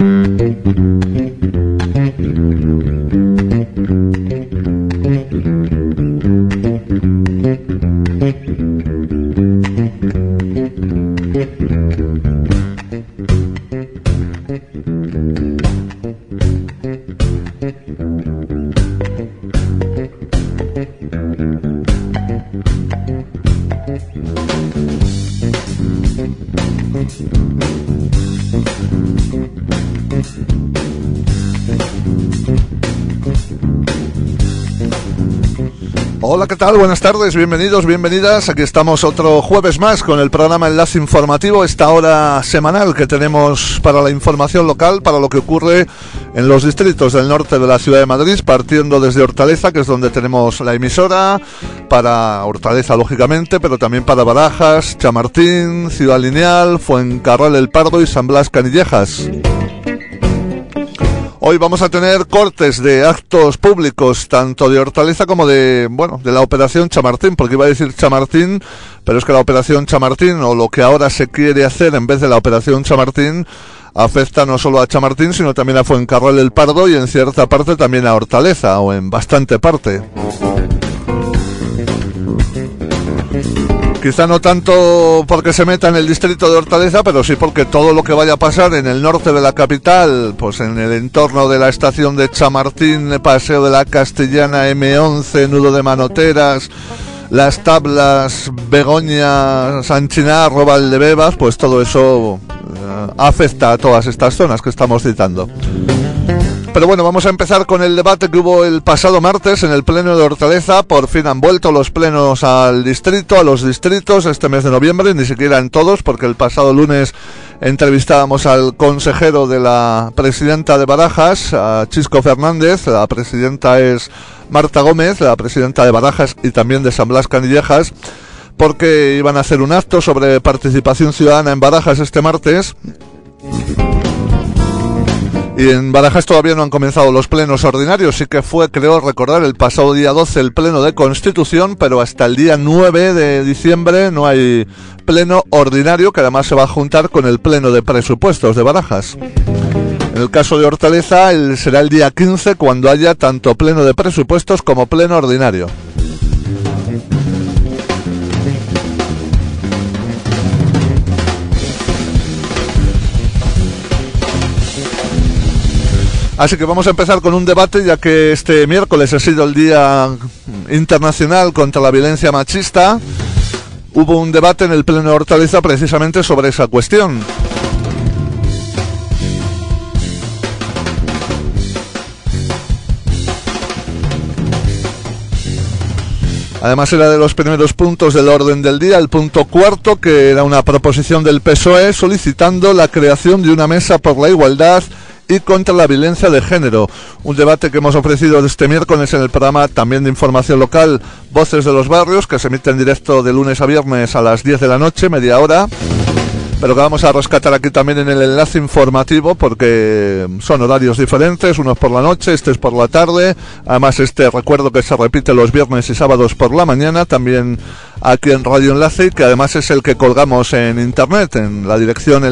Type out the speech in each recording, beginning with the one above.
Hola, ¿qué tal? Buenas tardes, bienvenidos, bienvenidas. Aquí estamos otro jueves más con el programa Enlace Informativo, esta hora semanal que tenemos para la información local, para lo que ocurre en los distritos del norte de la ciudad de Madrid, partiendo desde Hortaleza, que es donde tenemos la emisora, para Hortaleza lógicamente, pero también para Barajas, Chamartín, Ciudad Lineal, Fuencarral el Pardo y San Blas Canillejas. Hoy vamos a tener cortes de actos públicos, tanto de Hortaleza como de la Operación Chamartín, porque iba a decir Chamartín, pero es que la Operación Chamartín, o lo que ahora se quiere hacer en vez de la Operación Chamartín, afecta no solo a Chamartín, sino también a Fuencarral el Pardo y en cierta parte también a Hortaleza, o en bastante parte. Quizá no tanto porque se meta en el distrito de Hortaleza, pero sí porque todo lo que vaya a pasar en el norte de la capital, pues en el entorno de la estación de Chamartín, Paseo de la Castellana, M11, Nudo de Manoteras, Las Tablas, Begoña, Sanchinar, Valdebebas, pues todo eso afecta a todas estas zonas que estamos citando. Pero bueno, vamos a empezar con el debate que hubo el pasado martes en el pleno de Hortaleza. Por fin han vuelto los plenos al distrito, a los distritos, este mes de noviembre, ni siquiera en todos, porque el pasado lunes entrevistábamos al consejero de la presidenta de Barajas, a Chisco Fernández. La presidenta es Marta Gómez, la presidenta de Barajas y también de San Blas Canillejas, porque iban a hacer un acto sobre participación ciudadana en Barajas este martes. Y en Barajas todavía no han comenzado los plenos ordinarios. Sí que fue, creo recordar, el pasado día 12 el pleno de Constitución, pero hasta el día 9 de diciembre no hay pleno ordinario, que además se va a juntar con el pleno de presupuestos de Barajas. En el caso de Hortaleza será el día 15, cuando haya tanto pleno de presupuestos como pleno ordinario. Así que vamos a empezar con un debate, ya que este miércoles ha sido el Día Internacional contra la Violencia Machista. Hubo un debate en el Pleno de Hortaleza precisamente sobre esa cuestión. Además era de los primeros puntos del orden del día, el punto cuarto, que era una proposición del PSOE solicitando la creación de una mesa por la igualdad y contra la violencia de género. Un debate que hemos ofrecido este miércoles en el programa también de información local Voces de los Barrios, que se emite en directo de lunes a viernes a las 10 de la noche, media hora, pero que vamos a rescatar aquí también en el enlace informativo, porque son horarios diferentes, uno es por la noche, este es por la tarde. Además recuerdo que se repite los viernes y sábados por la mañana, también aquí en Radio Enlace, que además es el que colgamos en internet, en la dirección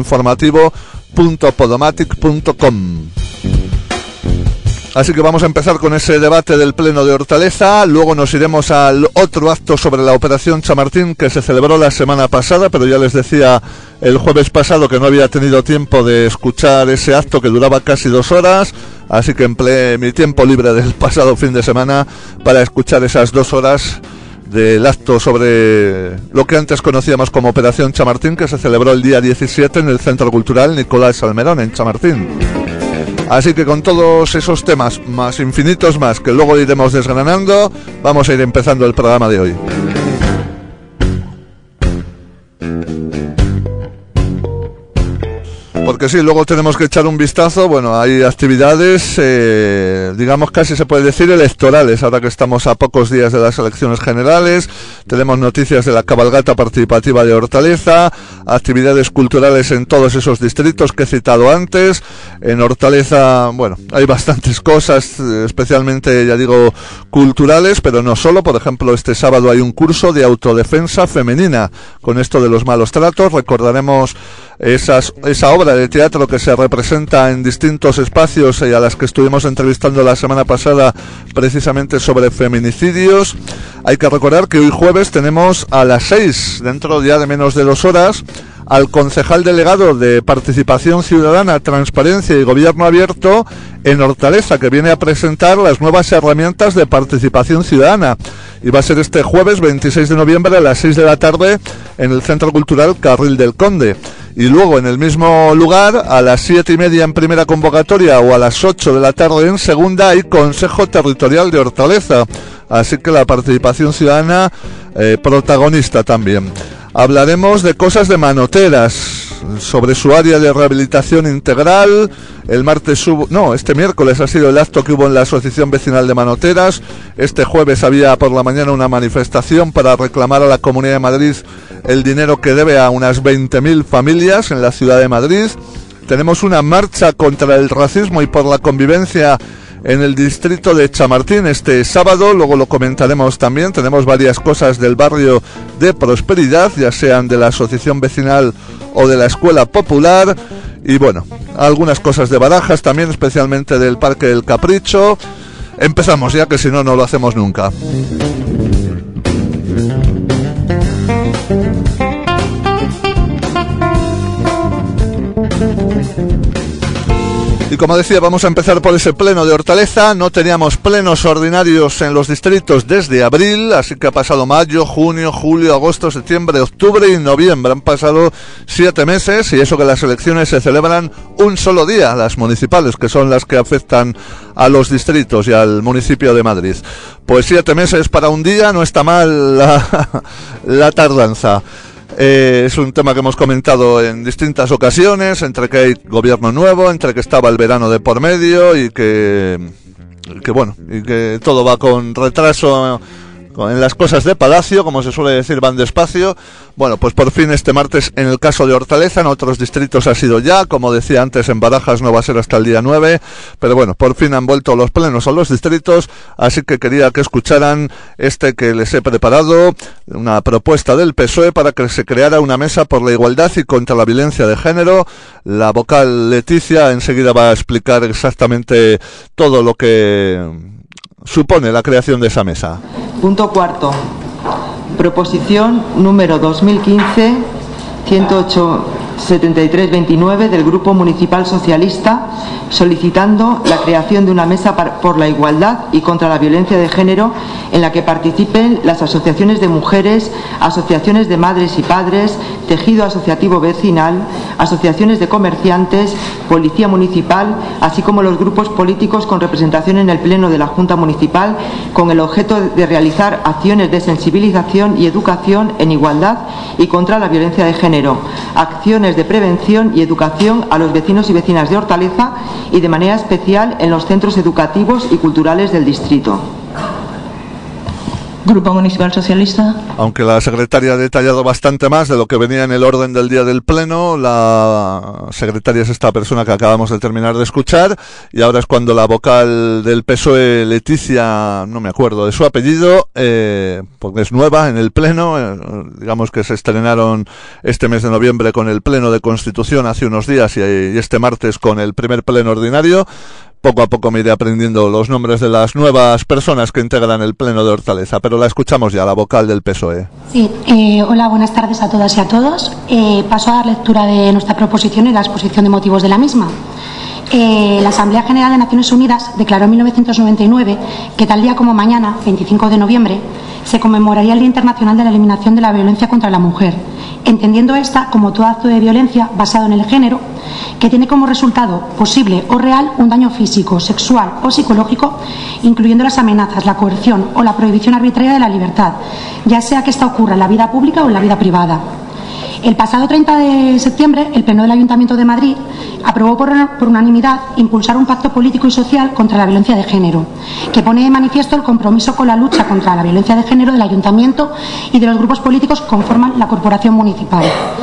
enlaceinformativo.podomatic.com. Así que vamos a empezar con ese debate del Pleno de Hortaleza. Luego nos iremos al otro acto sobre la Operación Chamartín, que se celebró la semana pasada, pero ya les decía el jueves pasado que no había tenido tiempo de escuchar ese acto, que duraba casi 2 horas, así que empleé mi tiempo libre del pasado fin de semana para escuchar esas 2 horas del acto sobre lo que antes conocíamos como Operación Chamartín, que se celebró el día 17 en el Centro Cultural Nicolás Salmerón, en Chamartín. Así que con todos esos temas, más infinitos más, que luego iremos desgranando, vamos a ir empezando el programa de hoy. Porque sí, luego tenemos que echar un vistazo. Bueno, hay actividades, digamos casi se puede decir electorales, ahora que estamos a pocos días de las elecciones generales. Tenemos noticias de la cabalgata participativa de Hortaleza, actividades culturales en todos esos distritos que he citado antes. En Hortaleza, bueno, hay bastantes cosas, especialmente, ya digo, culturales, pero no solo. Por ejemplo, este sábado hay un curso de autodefensa femenina con esto de los malos tratos. Recordaremos esa obra de teatro que se representa en distintos espacios y a las que estuvimos entrevistando la semana pasada precisamente sobre feminicidios. Hay que recordar que hoy jueves tenemos a las 6, dentro ya de menos de 2 horas, al concejal delegado de Participación Ciudadana, Transparencia y Gobierno Abierto en Hortaleza, que viene a presentar las nuevas herramientas de participación ciudadana. Y va a ser este jueves 26 de noviembre a las 6 de la tarde en el Centro Cultural Carril del Conde. Y luego en el mismo lugar, a las 7:30 en primera convocatoria o a las 8 de la tarde en segunda, hay Consejo Territorial de Hortaleza. Así que la participación ciudadana protagonista también. Hablaremos de cosas de manoteras, sobre su área de rehabilitación integral. Este miércoles ha sido el acto que hubo en la Asociación Vecinal de Manoteras. Este jueves había por la mañana una manifestación para reclamar a la Comunidad de Madrid el dinero que debe a unas 20.000 familias en la ciudad de Madrid. Tenemos una marcha contra el racismo y por la convivencia en el distrito de Chamartín este sábado, luego lo comentaremos también. Tenemos varias cosas del barrio de Prosperidad, ya sean de la asociación vecinal o de la escuela popular, y bueno, algunas cosas de Barajas también, especialmente del Parque del Capricho. Empezamos ya, que si no, no lo hacemos nunca. Y como decía, vamos a empezar por ese pleno de Hortaleza. No teníamos plenos ordinarios en los distritos desde abril, así que ha pasado mayo, junio, julio, agosto, septiembre, octubre y noviembre. Han pasado 7 meses, y eso que las elecciones se celebran un solo día, las municipales, que son las que afectan a los distritos y al municipio de Madrid. Pues 7 meses para un día, no está mal la tardanza. Es un tema que hemos comentado en distintas ocasiones, entre que hay gobierno nuevo, entre que estaba el verano de por medio y que todo va con retraso en las cosas de Palacio, como se suele decir, van despacio. Bueno, pues por fin este martes en el caso de Hortaleza, en otros distritos ha sido ya, como decía antes, en Barajas no va a ser hasta el día 9, pero bueno, por fin han vuelto los plenos a los distritos, así que quería que escucharan que les he preparado, una propuesta del PSOE para que se creara una mesa por la igualdad y contra la violencia de género. La vocal Leticia enseguida va a explicar exactamente todo lo que supone la creación de esa mesa. Punto cuarto. Proposición número 2015-108-7329 del Grupo Municipal Socialista, solicitando la creación de una mesa por la igualdad y contra la violencia de género en la que participen las asociaciones de mujeres, asociaciones de madres y padres, tejido asociativo vecinal, asociaciones de comerciantes, policía municipal, así como los grupos políticos con representación en el Pleno de la Junta Municipal, con el objeto de realizar acciones de sensibilización y educación en igualdad y contra la violencia de género, acciones de prevención y educación a los vecinos y vecinas de Hortaleza y de manera especial en los centros educativos y culturales del distrito. Grupo Municipal Socialista. Aunque la secretaria ha detallado bastante más de lo que venía en el orden del día del pleno, la secretaria es esta persona que acabamos de terminar de escuchar, y ahora es cuando la vocal del PSOE, Leticia, no me acuerdo de su apellido, porque es nueva en el pleno, digamos que se estrenaron este mes de noviembre con el pleno de Constitución hace unos días y este martes con el primer pleno ordinario. Poco a poco me iré aprendiendo los nombres de las nuevas personas que integran el Pleno de Hortaleza, pero la escuchamos ya, la vocal del PSOE. Sí, hola, buenas tardes a todas y a todos. Paso a dar lectura de nuestra proposición y la exposición de motivos de la misma. La Asamblea General de Naciones Unidas declaró en 1999 que tal día como mañana, 25 de noviembre, se conmemoraría el Día Internacional de la Eliminación de la Violencia contra la Mujer, entendiendo esta como todo acto de violencia basado en el género que tiene como resultado posible o real un daño físico, sexual o psicológico, incluyendo las amenazas, la coerción o la prohibición arbitraria de la libertad, ya sea que esta ocurra en la vida pública o en la vida privada. El pasado 30 de septiembre, el Pleno del Ayuntamiento de Madrid aprobó por unanimidad impulsar un pacto político y social contra la violencia de género, que pone de manifiesto el compromiso con la lucha contra la violencia de género del Ayuntamiento y de los grupos políticos que conforman la Corporación Municipal.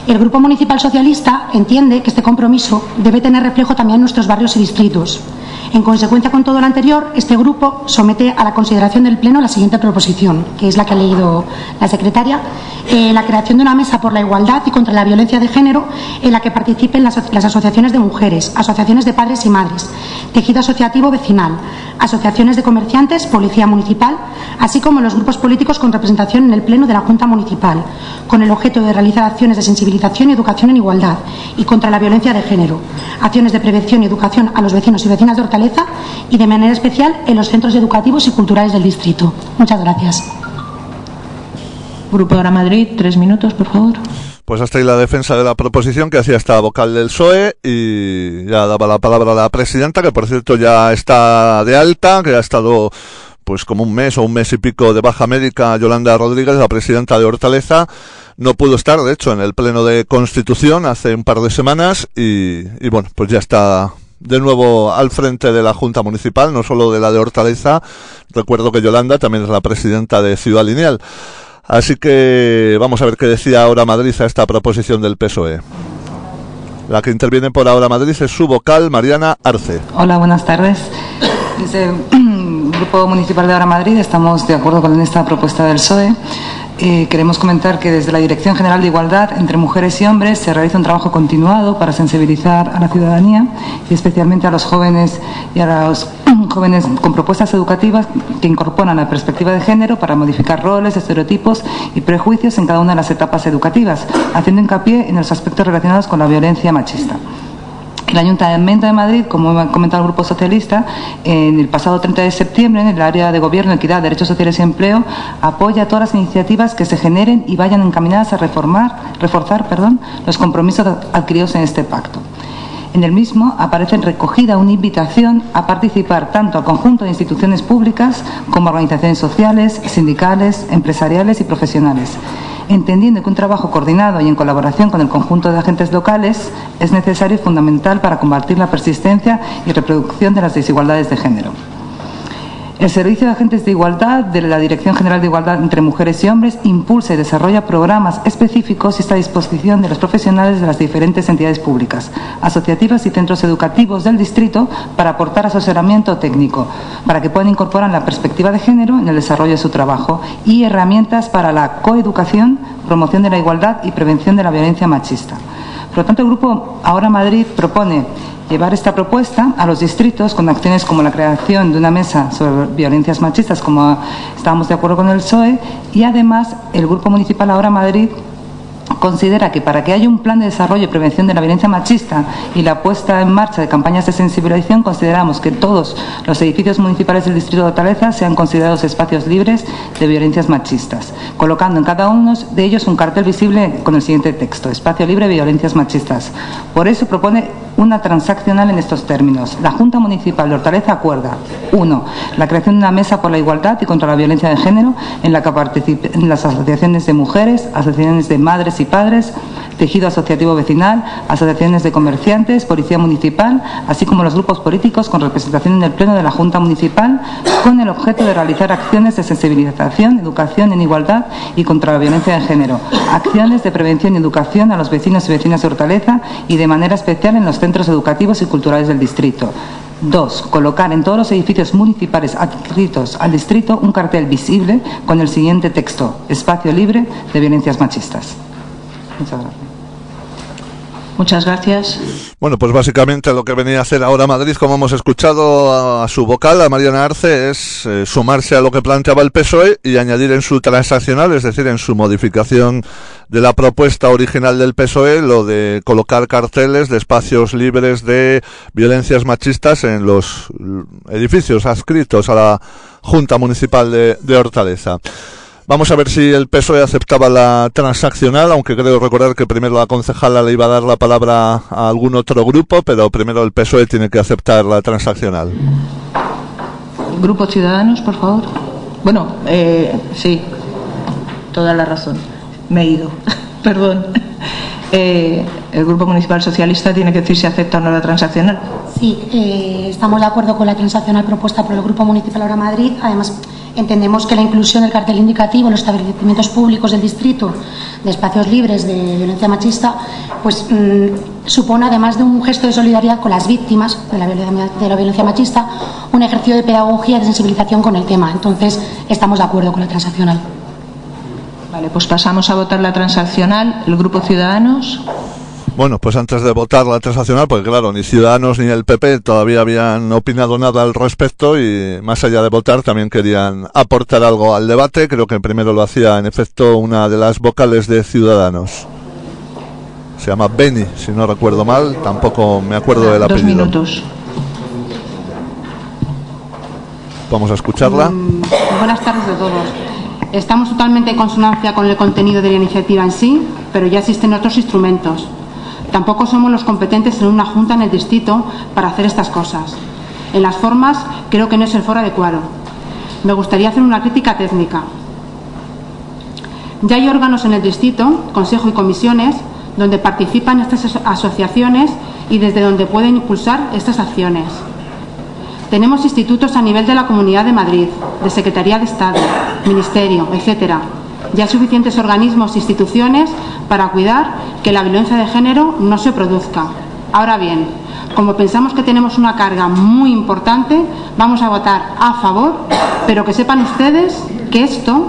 El Grupo Municipal Socialista entiende que este compromiso debe tener reflejo también en nuestros barrios y distritos. En consecuencia con todo lo anterior, este grupo somete a la consideración del Pleno la siguiente proposición, que es la que ha leído la secretaria: la creación de una mesa por la igualdad y contra la violencia de género en la que participen las asociaciones de mujeres, asociaciones de padres y madres, tejido asociativo vecinal, asociaciones de comerciantes, policía municipal, así como los grupos políticos con representación en el Pleno de la Junta Municipal, con el objeto de realizar acciones de sensibilización y educación en igualdad y contra la violencia de género, acciones de prevención y educación a los vecinos y vecinas de Hortaleza y de manera especial en los centros educativos y culturales del distrito. Muchas gracias. Grupo Ahora Madrid, 3 minutos, por favor. Pues hasta ahí la defensa de la proposición que hacía esta vocal del PSOE, y ya daba la palabra a la presidenta, que por cierto ya está de alta, que ha estado pues como un mes o un mes y pico de baja médica. Yolanda Rodríguez, la presidenta de Hortaleza, no pudo estar, de hecho, en el Pleno de Constitución hace un par de semanas y bueno, pues ya está de nuevo al frente de la Junta Municipal, no solo de la de Hortaleza. Recuerdo que Yolanda también es la presidenta de Ciudad Lineal. Así que vamos a ver qué decía Ahora Madrid a esta proposición del PSOE. La que interviene por Ahora Madrid es su vocal, Mariana Arce. Hola, buenas tardes. Desde el Grupo Municipal de Ahora Madrid estamos de acuerdo con esta propuesta del PSOE. Queremos comentar que desde la Dirección General de Igualdad entre Mujeres y Hombres se realiza un trabajo continuado para sensibilizar a la ciudadanía y especialmente a los jóvenes y a los jóvenes con propuestas educativas que incorporan la perspectiva de género para modificar roles, estereotipos y prejuicios en cada una de las etapas educativas, haciendo hincapié en los aspectos relacionados con la violencia machista. El Ayuntamiento de Madrid, como ha comentado el Grupo Socialista, en el pasado 30 de septiembre, en el área de Gobierno, Equidad, Derechos Sociales y Empleo, apoya todas las iniciativas que se generen y vayan encaminadas a reforzar los compromisos adquiridos en este pacto. En el mismo aparece recogida una invitación a participar tanto al conjunto de instituciones públicas como a organizaciones sociales, sindicales, empresariales y profesionales, entendiendo que un trabajo coordinado y en colaboración con el conjunto de agentes locales es necesario y fundamental para combatir la persistencia y reproducción de las desigualdades de género. El Servicio de Agentes de Igualdad de la Dirección General de Igualdad entre Mujeres y Hombres impulsa y desarrolla programas específicos y está a disposición de los profesionales de las diferentes entidades públicas, asociativas y centros educativos del distrito para aportar asesoramiento técnico, para que puedan incorporar la perspectiva de género en el desarrollo de su trabajo y herramientas para la coeducación, promoción de la igualdad y prevención de la violencia machista. Por lo tanto, el Grupo Ahora Madrid propone llevar esta propuesta a los distritos con acciones como la creación de una mesa sobre violencias machistas, como estábamos de acuerdo con el PSOE, y además el Grupo Municipal Ahora Madrid considera que para que haya un plan de desarrollo y prevención de la violencia machista y la puesta en marcha de campañas de sensibilización, consideramos que todos los edificios municipales del distrito de Hortaleza sean considerados espacios libres de violencias machistas, colocando en cada uno de ellos un cartel visible con el siguiente texto: espacio libre de violencias machistas. Por eso propone una transaccional en estos términos. La Junta Municipal de Hortaleza acuerda: 1. La creación de una mesa por la igualdad y contra la violencia de género en la que participen las asociaciones de mujeres, asociaciones de madres y padres, tejido asociativo vecinal, asociaciones de comerciantes, policía municipal, así como los grupos políticos con representación en el Pleno de la Junta Municipal, con el objeto de realizar acciones de sensibilización, educación en igualdad y contra la violencia de género, acciones de prevención y educación a los vecinos y vecinas de Hortaleza y de manera especial en los centros educativos y culturales del distrito. 2. Colocar en todos los edificios municipales adscritos al distrito un cartel visible con el siguiente texto: espacio libre de violencias machistas. Muchas gracias. Muchas gracias. Bueno, pues básicamente lo que venía a hacer Ahora Madrid, como hemos escuchado a su vocal, a Mariana Arce, es sumarse a lo que planteaba el PSOE y añadir en su transaccional, es decir, en su modificación de la propuesta original del PSOE, lo de colocar carteles de espacios libres de violencias machistas en los edificios adscritos a la Junta Municipal de Hortaleza. Vamos a ver si el PSOE aceptaba la transaccional, aunque creo recordar que primero la concejala le iba a dar la palabra a algún otro grupo, pero primero el PSOE tiene que aceptar la transaccional. Grupo Ciudadanos, por favor. Bueno, sí, toda la razón. Me he ido, perdón. El Grupo Municipal Socialista tiene que decir si acepta o no la transaccional. Sí, estamos de acuerdo con la transaccional propuesta por el Grupo Municipal Ahora Madrid. Además, Entendemos que la inclusión del cartel indicativo en los establecimientos públicos del distrito de espacios libres de violencia machista pues supone, además de un gesto de solidaridad con las víctimas de la violencia machista, un ejercicio de pedagogía y de sensibilización con el tema. Entonces, estamos de acuerdo con la transaccional. Vale, pues pasamos a votar la transaccional. El Grupo Ciudadanos. Bueno, pues antes de votar la transaccional, porque claro, ni Ciudadanos ni el PP todavía habían opinado nada al respecto y más allá de votar también querían aportar algo al debate. Creo que primero lo hacía en efecto una de las vocales de Ciudadanos. Se llama Beni, si no recuerdo mal, tampoco me acuerdo del apellido. 2 minutos. Vamos a escucharla. Buenas tardes a todos. Estamos totalmente en consonancia con el contenido de la iniciativa en sí, pero ya existen otros instrumentos. Tampoco somos los competentes en una junta en el distrito para hacer estas cosas. En las formas creo que no es el foro adecuado. Me gustaría hacer una crítica técnica. Ya hay órganos en el distrito, consejo y comisiones, donde participan estas asociaciones y desde donde pueden impulsar estas acciones. Tenemos institutos a nivel de la Comunidad de Madrid, de Secretaría de Estado, Ministerio, etcétera. Ya hay suficientes organismos e instituciones para cuidar que la violencia de género no se produzca. Ahora bien, como pensamos que tenemos una carga muy importante, vamos a votar a favor, pero que sepan ustedes que esto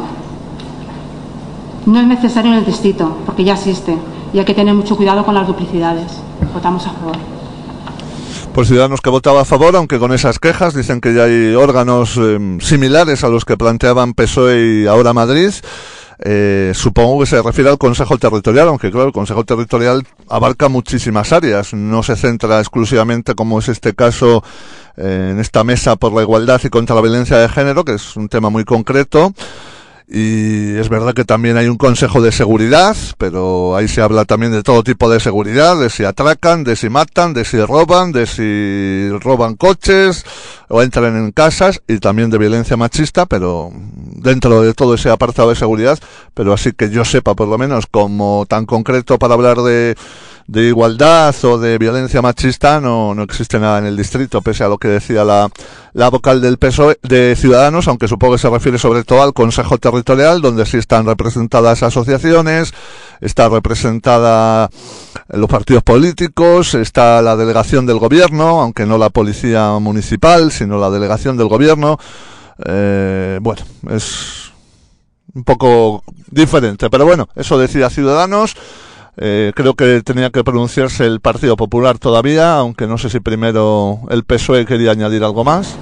no es necesario en el distrito, porque ya existe, y hay que tener mucho cuidado con las duplicidades. Votamos a favor. Pues Ciudadanos que votaba a favor, aunque con esas quejas, dicen que ya hay órganos similares a los que planteaban PSOE y ahora Madrid. Supongo que se refiere al Consejo Territorial, aunque claro, el Consejo Territorial abarca muchísimas áreas, no se centra exclusivamente, como es este caso, en esta mesa por la igualdad y contra la violencia de género, que es un tema muy concreto. Y es verdad que también hay un consejo de seguridad, pero ahí se habla también de todo tipo de seguridad, de si atracan, de si matan, de si roban coches o entran en casas, y también de violencia machista, pero dentro de todo ese apartado de seguridad, pero así que yo sepa, por lo menos, como tan concreto para hablar de igualdad o de violencia machista, no existe nada en el distrito, pese a lo que decía la vocal del PSOE, de Ciudadanos, aunque supongo que se refiere sobre todo al Consejo Territorial, donde sí están representadas asociaciones, está representada los partidos políticos, está la delegación del gobierno, aunque no la policía municipal, sino la delegación del gobierno. Bueno, es un poco diferente, pero bueno, eso decía Ciudadanos. Creo que tenía que pronunciarse el Partido Popular todavía, aunque no sé si primero el PSOE quería añadir algo más.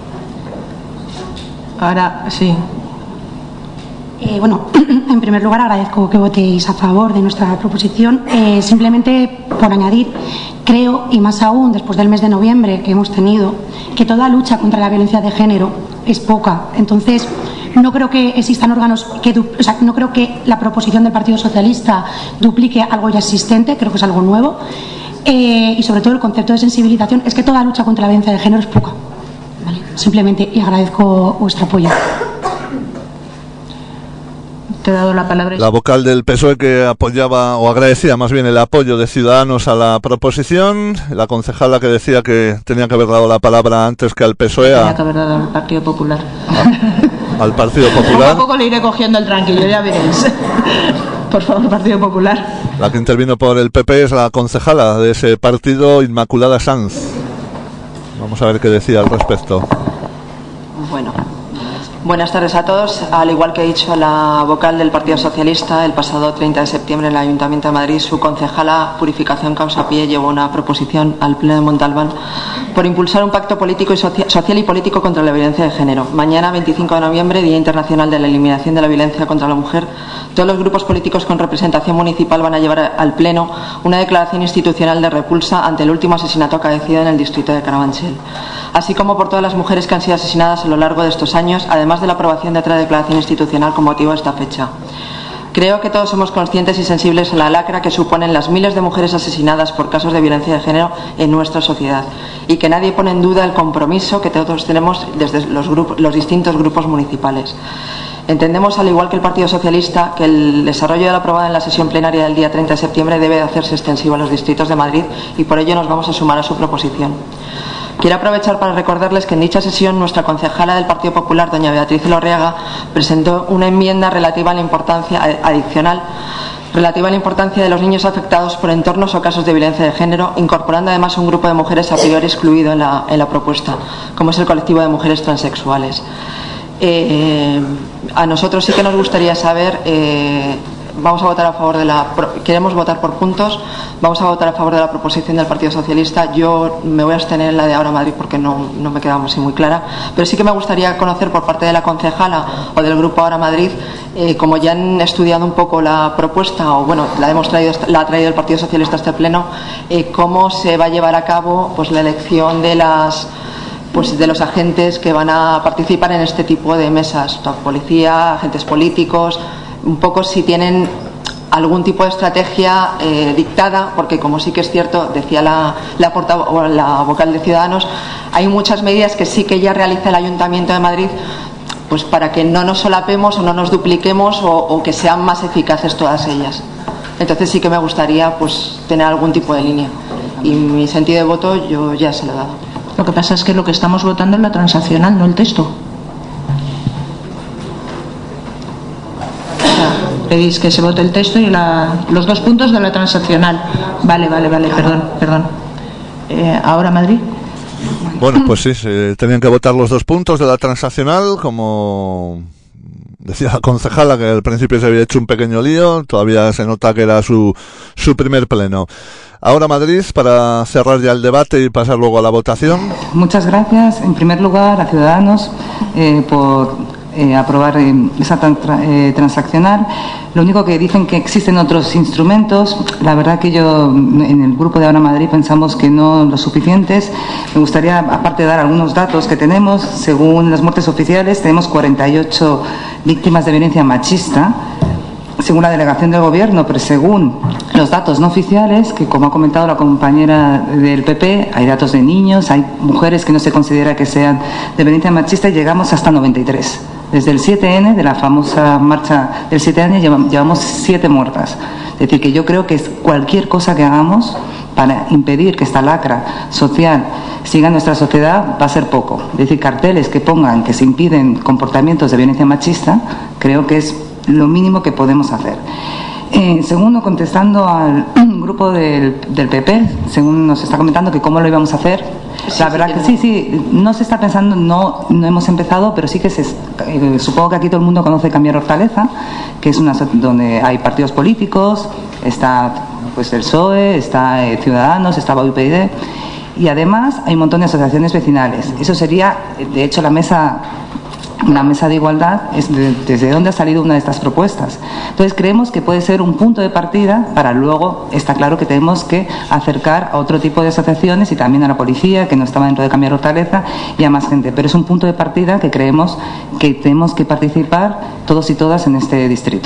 Ahora sí. Bueno, en primer lugar agradezco que votéis a favor de nuestra proposición. Simplemente por añadir, creo, y más aún después del mes de noviembre que hemos tenido, que toda lucha contra la violencia de género es poca. Entonces, no creo que existan órganos no creo que la proposición del Partido Socialista duplique algo ya existente, creo que es algo nuevo. Y sobre todo el concepto de sensibilización es que toda lucha contra la violencia de género es poca. ¿Vale? Simplemente, y agradezco vuestro apoyo. Te he dado la palabra. La vocal del PSOE que apoyaba, o agradecía más bien el apoyo de Ciudadanos a la proposición, la concejala que decía que tenía que haber dado la palabra antes que al PSOE. Tenía que haber dado al Partido Popular. Al Partido Popular. Poco a poco le iré cogiendo el tranquillo, ya veréis. Por favor, Partido Popular. La que intervino por el PP es la concejala de ese partido, Inmaculada Sanz. Vamos a ver qué decía al respecto. Bueno, buenas tardes a todos. Al igual que ha dicho la vocal del Partido Socialista, el pasado 30 de septiembre en el Ayuntamiento de Madrid, su concejala Purificación Causapié llevó una proposición al Pleno de Montalbán por impulsar un pacto político y social y político contra la violencia de género. Mañana, 25 de noviembre, Día Internacional de la Eliminación de la Violencia contra la Mujer, todos los grupos políticos con representación municipal van a llevar al Pleno una declaración institucional de repulsa ante el último asesinato acaecido en el distrito de Carabanchel, así como por todas las mujeres que han sido asesinadas a lo largo de estos años, además de la aprobación de otra declaración institucional con motivo de esta fecha. Creo que todos somos conscientes y sensibles a la lacra que suponen las miles de mujeres asesinadas por casos de violencia de género en nuestra sociedad, y que nadie pone en duda el compromiso que todos tenemos desde los distintos grupos municipales. Entendemos, al igual que el Partido Socialista, que el desarrollo de la aprobada en la sesión plenaria del día 30 de septiembre debe hacerse extensivo a los distritos de Madrid, y por ello nos vamos a sumar a su proposición. Quiero aprovechar para recordarles que en dicha sesión nuestra concejala del Partido Popular, doña Beatriz Elorriaga, presentó una enmienda relativa a la importancia adicional relativa a la importancia de los niños afectados por entornos o casos de violencia de género, incorporando además un grupo de mujeres a priori excluido en la propuesta, como es el colectivo de mujeres transexuales. A nosotros sí que nos gustaría saber, vamos a votar a favor queremos votar por puntos, vamos a votar a favor de la proposición del Partido Socialista. Yo me voy a abstener en la de Ahora Madrid porque no me queda muy clara, pero sí que me gustaría conocer por parte de la concejala o del grupo Ahora Madrid, como ya han estudiado un poco la propuesta, o bueno, la ha traído el Partido Socialista a este pleno, cómo se va a llevar a cabo pues la elección de los agentes que van a participar en este tipo de mesas, policía, agentes políticos, un poco si tienen algún tipo de estrategia dictada, porque como sí que es cierto, decía la vocal de Ciudadanos, hay muchas medidas que sí que ya realiza el Ayuntamiento de Madrid, pues para que no nos solapemos o no nos dupliquemos o que sean más eficaces todas ellas. Entonces sí que me gustaría pues tener algún tipo de línea, y mi sentido de voto yo ya se lo he dado. Lo que pasa es que lo que estamos votando es la transaccional, no el texto. Pedís que se vote el texto y los 2 puntos de la transaccional. Vale, perdón. Ahora Madrid. Bueno, pues sí, se tenían que votar los 2 puntos de la transaccional, como decía la concejala, que al principio se había hecho un pequeño lío, todavía se nota que era su primer pleno. Ahora Madrid, para cerrar ya el debate y pasar luego a la votación. Muchas gracias. En primer lugar, a Ciudadanos por aprobar esa transaccional. Lo único que dicen que existen otros instrumentos, la verdad que yo en el grupo de Ahora Madrid pensamos que no los suficientes. Me gustaría, aparte de dar algunos datos que tenemos, según las muertes oficiales, tenemos 48 víctimas de violencia machista, según la delegación del Gobierno, pero según los datos no oficiales, que como ha comentado la compañera del PP, hay datos de niños, hay mujeres que no se considera que sean de violencia machista, y llegamos hasta 93. Desde el 7N, de la famosa marcha del 7N, llevamos 7 muertas. Es decir, que yo creo que cualquier cosa que hagamos para impedir que esta lacra social siga en nuestra sociedad va a ser poco. Es decir, carteles que pongan que se impiden comportamientos de violencia machista, creo que es lo mínimo que podemos hacer. Segundo, contestando al grupo del PP, según nos está comentando que cómo lo íbamos a hacer, la verdad que sí, no se está pensando, no hemos empezado, pero sí que supongo que aquí todo el mundo conoce Cambiar Hortaleza, que es donde hay partidos políticos, está pues el PSOE, está Ciudadanos, está UPyD, y además hay un montón de asociaciones vecinales. Eso sería, de hecho, la mesa de igualdad es desde donde ha salido una de estas propuestas. Entonces creemos que puede ser un punto de partida para luego, está claro que tenemos que acercar a otro tipo de asociaciones y también a la policía, que no estaba dentro de Cambiar Hortaleza, y a más gente, pero es un punto de partida que creemos que tenemos que participar todos y todas en este distrito.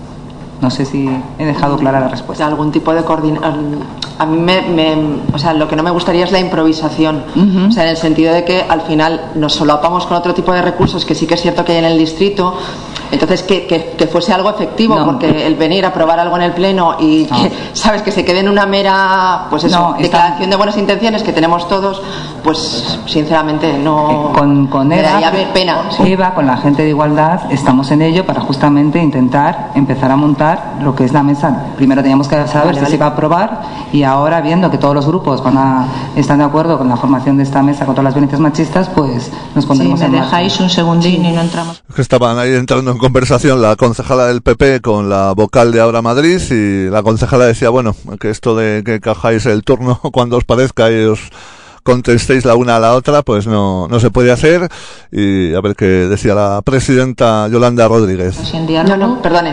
No sé si he dejado clara la respuesta. Algún tipo de coordinación. A mí lo que no me gustaría es la improvisación. O sea, en el sentido de que al final nos solapamos con otro tipo de recursos que sí que es cierto que hay en el distrito. Entonces, que fuese algo efectivo, porque el venir a aprobar algo en el pleno y que, sabes, que se quede en una mera, pues eso, declaración de buenas intenciones que tenemos todos, pues sinceramente no. Con me daría pena. Eva, con la gente de igualdad, estamos en ello para justamente intentar empezar a montar lo que es la mesa. Primero teníamos que saber si se iba a aprobar, y ahora, viendo que todos los grupos están de acuerdo con la formación de esta mesa contra las violencias machistas, pues nos pondremos en marcha. Si me dejáis un segundín y no entramos. Estaban ahí entrando en conversación la concejala del PP con la vocal de Ahora Madrid, y la concejala decía, bueno, que esto de que cajáis el turno cuando os parezca y os contestéis la una a la otra, pues no se puede hacer. Y a ver qué decía la presidenta Yolanda Rodríguez. Perdón.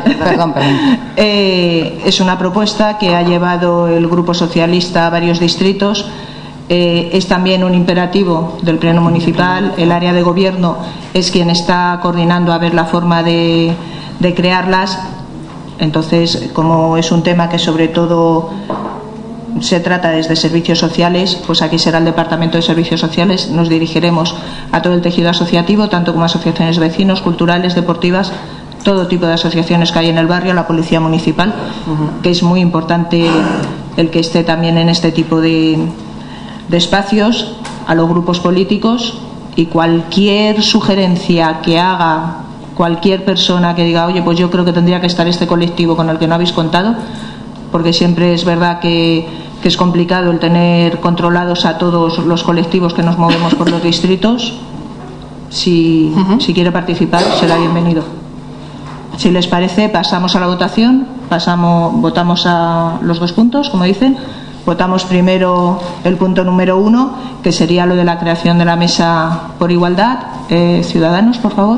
Es una propuesta que ha llevado el Grupo Socialista a varios distritos. Es también un imperativo del Pleno Municipal. El área de gobierno es quien está coordinando a ver la forma de crearlas. Entonces, como es un tema que sobre todo se trata desde servicios sociales, pues aquí será el Departamento de Servicios Sociales. Nos dirigiremos a todo el tejido asociativo, tanto como asociaciones de vecinos, culturales, deportivas, todo tipo de asociaciones que hay en el barrio, la Policía Municipal, que es muy importante el que esté también en este tipo de espacios. a los grupos políticos, y cualquier sugerencia que haga cualquier persona que diga, oye, pues yo creo que tendría que estar este colectivo con el que no habéis contado, porque siempre es verdad que es complicado el tener controlados a todos los colectivos que nos movemos por los distritos. Si quiere participar, será bienvenido. Si les parece, pasamos a la votación. Votamos a los 2 puntos, como dicen. Votamos primero el punto número 1, que sería lo de la creación de la mesa por igualdad. Ciudadanos, por favor.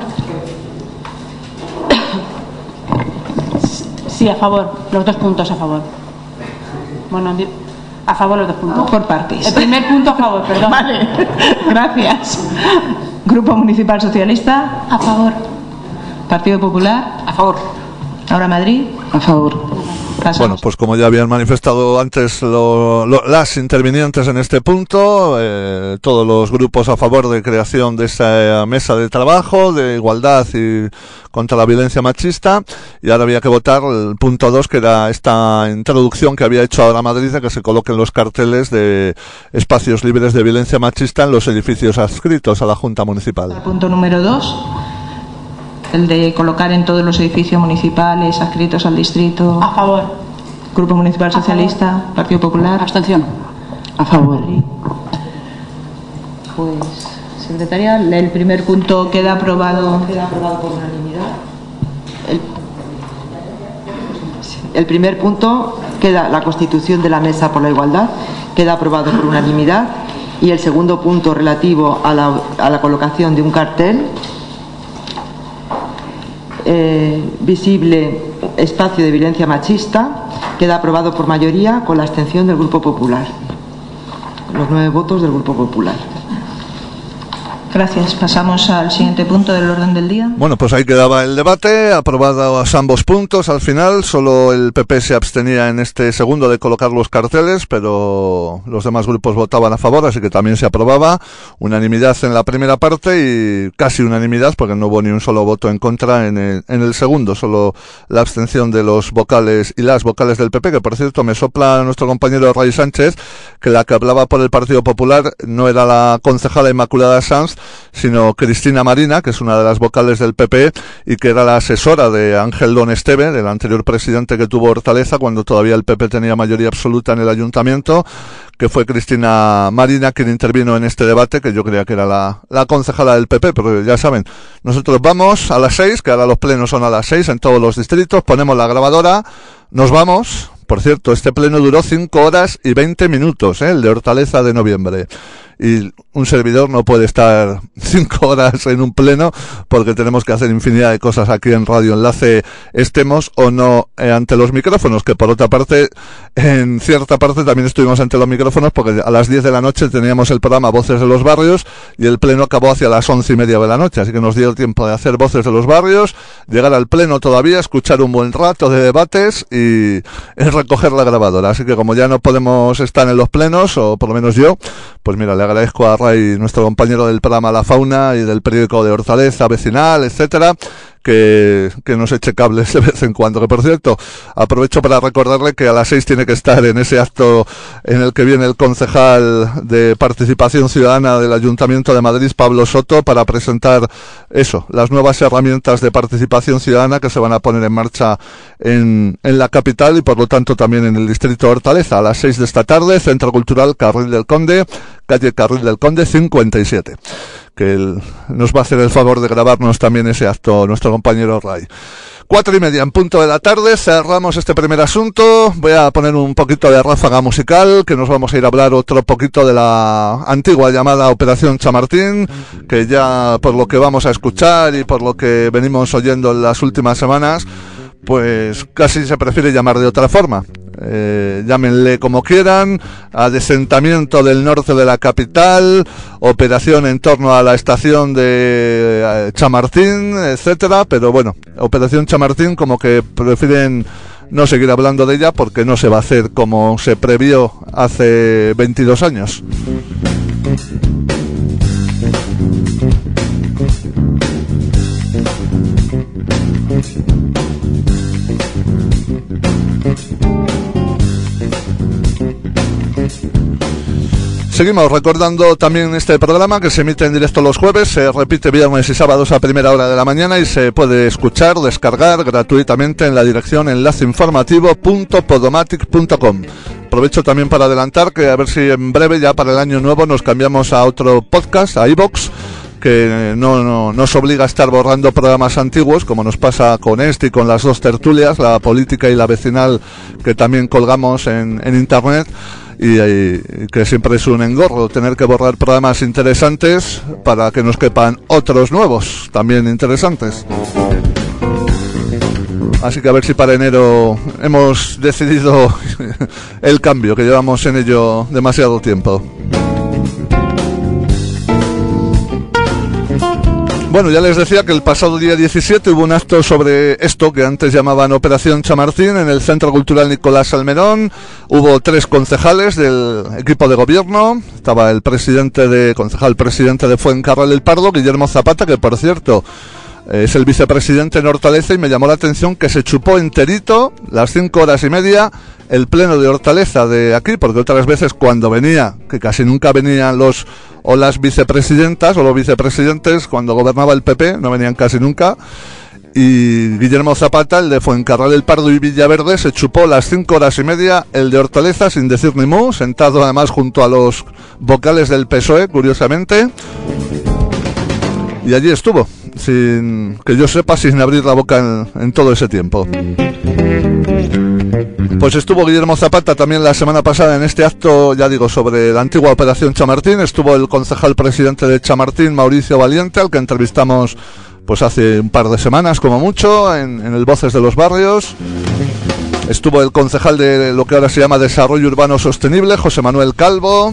Sí, a favor. Los 2 puntos a favor. Bueno, a favor los 2 puntos. Por partes. El primer punto a favor, perdón. Vale, gracias. Grupo Municipal Socialista. A favor. Partido Popular. A favor. Ahora Madrid. A favor. Pasamos. Bueno, pues como ya habían manifestado antes las intervinientes en este punto, todos los grupos a favor de creación de esa mesa de trabajo, de igualdad y contra la violencia machista, y ahora había que votar el punto 2, que era esta introducción que había hecho ahora Madrid, de que se coloquen los carteles de espacios libres de violencia machista en los edificios adscritos a la Junta Municipal. El punto número 2, el de colocar en todos los edificios municipales adscritos al distrito. A favor. Grupo Municipal Socialista. Partido Popular. Abstención. A favor. Pues, secretaria, el primer punto queda aprobado. Queda aprobado por unanimidad. El primer punto queda la constitución de la Mesa por la Igualdad, queda aprobado por unanimidad, y el segundo punto relativo a la colocación de un cartel visible espacio de violencia machista, queda aprobado por mayoría con la abstención del Grupo Popular. Los 9 votos del Grupo Popular. Gracias. Pasamos al siguiente punto del orden del día. Bueno, pues ahí quedaba el debate, aprobados ambos puntos al final. Solo el PP se abstenía en este segundo de colocar los carteles, pero los demás grupos votaban a favor, así que también se aprobaba. Unanimidad en la primera parte y casi unanimidad, porque no hubo ni un solo voto en contra en el segundo, solo la abstención de los vocales y las vocales del PP, que por cierto me sopla nuestro compañero Ray Sánchez, que la que hablaba por el Partido Popular no era la concejala Inmaculada Sanz, sino Cristina Marina, que es una de las vocales del PP y que era la asesora de Ángel Don Esteve, del anterior presidente que tuvo Hortaleza cuando todavía el PP tenía mayoría absoluta en el ayuntamiento, que fue Cristina Marina quien intervino en este debate, que yo creía que era la concejala del PP, pero ya saben, nosotros vamos a las 6, que ahora los plenos son a las 6 en todos los distritos, ponemos la grabadora, nos vamos. Por cierto, este pleno duró 5 horas y 20 minutos, el de Hortaleza de noviembre. Y un servidor no puede estar 5 horas en un pleno porque tenemos que hacer infinidad de cosas aquí en Radio Enlace, estemos o no ante los micrófonos, que por otra parte, en cierta parte también estuvimos ante los micrófonos porque a las 10 de la noche teníamos el programa Voces de los Barrios y el pleno acabó hacia las 11:30 de la noche, así que nos dio tiempo de hacer Voces de los Barrios, llegar al pleno todavía, escuchar un buen rato de debates y recoger la grabadora. Así que como ya no podemos estar en los plenos, o por lo menos yo, pues mira, le agradezco a Ray, nuestro compañero del programa La Fauna y del periódico de Hortaleza Vecinal, etcétera, que nos eche cables de vez en cuando. Que por cierto, aprovecho para recordarle que a las 6 tiene que estar en ese acto en el que viene el concejal de Participación Ciudadana del Ayuntamiento de Madrid, Pablo Soto, para presentar las nuevas herramientas de participación ciudadana que se van a poner en marcha en la capital y por lo tanto también en el distrito de Hortaleza. A las 6 de esta tarde, Centro Cultural Carril del Conde, calle Carril del Conde 57. Que él nos va a hacer el favor de grabarnos también ese acto, nuestro compañero Ray. 4:30 en punto de la tarde, cerramos este primer asunto. Voy a poner un poquito de ráfaga musical, que nos vamos a ir a hablar otro poquito de la antigua llamada Operación Chamartín, que ya por lo que vamos a escuchar y por lo que venimos oyendo en las últimas semanas, pues casi se prefiere llamar de otra forma. Llámenle como quieran, adesentamiento del norte de la capital, operación en torno a la estación de Chamartín, etcétera, pero bueno, Operación Chamartín como que prefieren no seguir hablando de ella porque no se va a hacer como se previó hace 22 años. Seguimos recordando también este programa que se emite en directo los jueves, se repite viernes y sábados a primera hora de la mañana y se puede escuchar, descargar gratuitamente en la dirección enlaceinformativo.podomatic.com. Aprovecho también para adelantar que a ver si en breve, ya para el año nuevo, nos cambiamos a otro podcast, a iVoox, que no nos obliga a estar borrando programas antiguos, como nos pasa con este y con las dos tertulias, la política y la vecinal, que también colgamos en internet, y que siempre es un engorro tener que borrar programas interesantes para que nos quepan otros nuevos, también interesantes. Así que a ver si para enero hemos decidido el cambio, que llevamos en ello demasiado tiempo. Bueno, ya les decía que el pasado día 17 hubo un acto sobre esto que antes llamaban Operación Chamartín en el Centro Cultural Nicolás Salmerón. Hubo 3 concejales del equipo de gobierno. Estaba el concejal presidente de Fuencarral el Pardo, Guillermo Zapata, que por cierto es el vicepresidente en Hortaleza, y me llamó la atención que se chupó enterito las 5 horas y media el pleno de Hortaleza de aquí, porque otras veces cuando venía, que casi nunca venían las vicepresidentas o los vicepresidentes, cuando gobernaba el PP, no venían casi nunca, y Guillermo Zapata, el de Fuencarral el Pardo y Villaverde, se chupó las 5 horas y media el de Hortaleza sin decir ni mu, sentado además junto a los vocales del PSOE, curiosamente, y allí estuvo, sin que yo sepa, sin abrir la boca en todo ese tiempo. Pues estuvo Guillermo Zapata también la semana pasada en este acto, ya digo, sobre la antigua Operación Chamartín. Estuvo el concejal presidente de Chamartín, Mauricio Valiente, al que entrevistamos pues hace un par de semanas como mucho en el Voces de los Barrios. Estuvo el concejal de lo que ahora se llama Desarrollo Urbano Sostenible, José Manuel Calvo.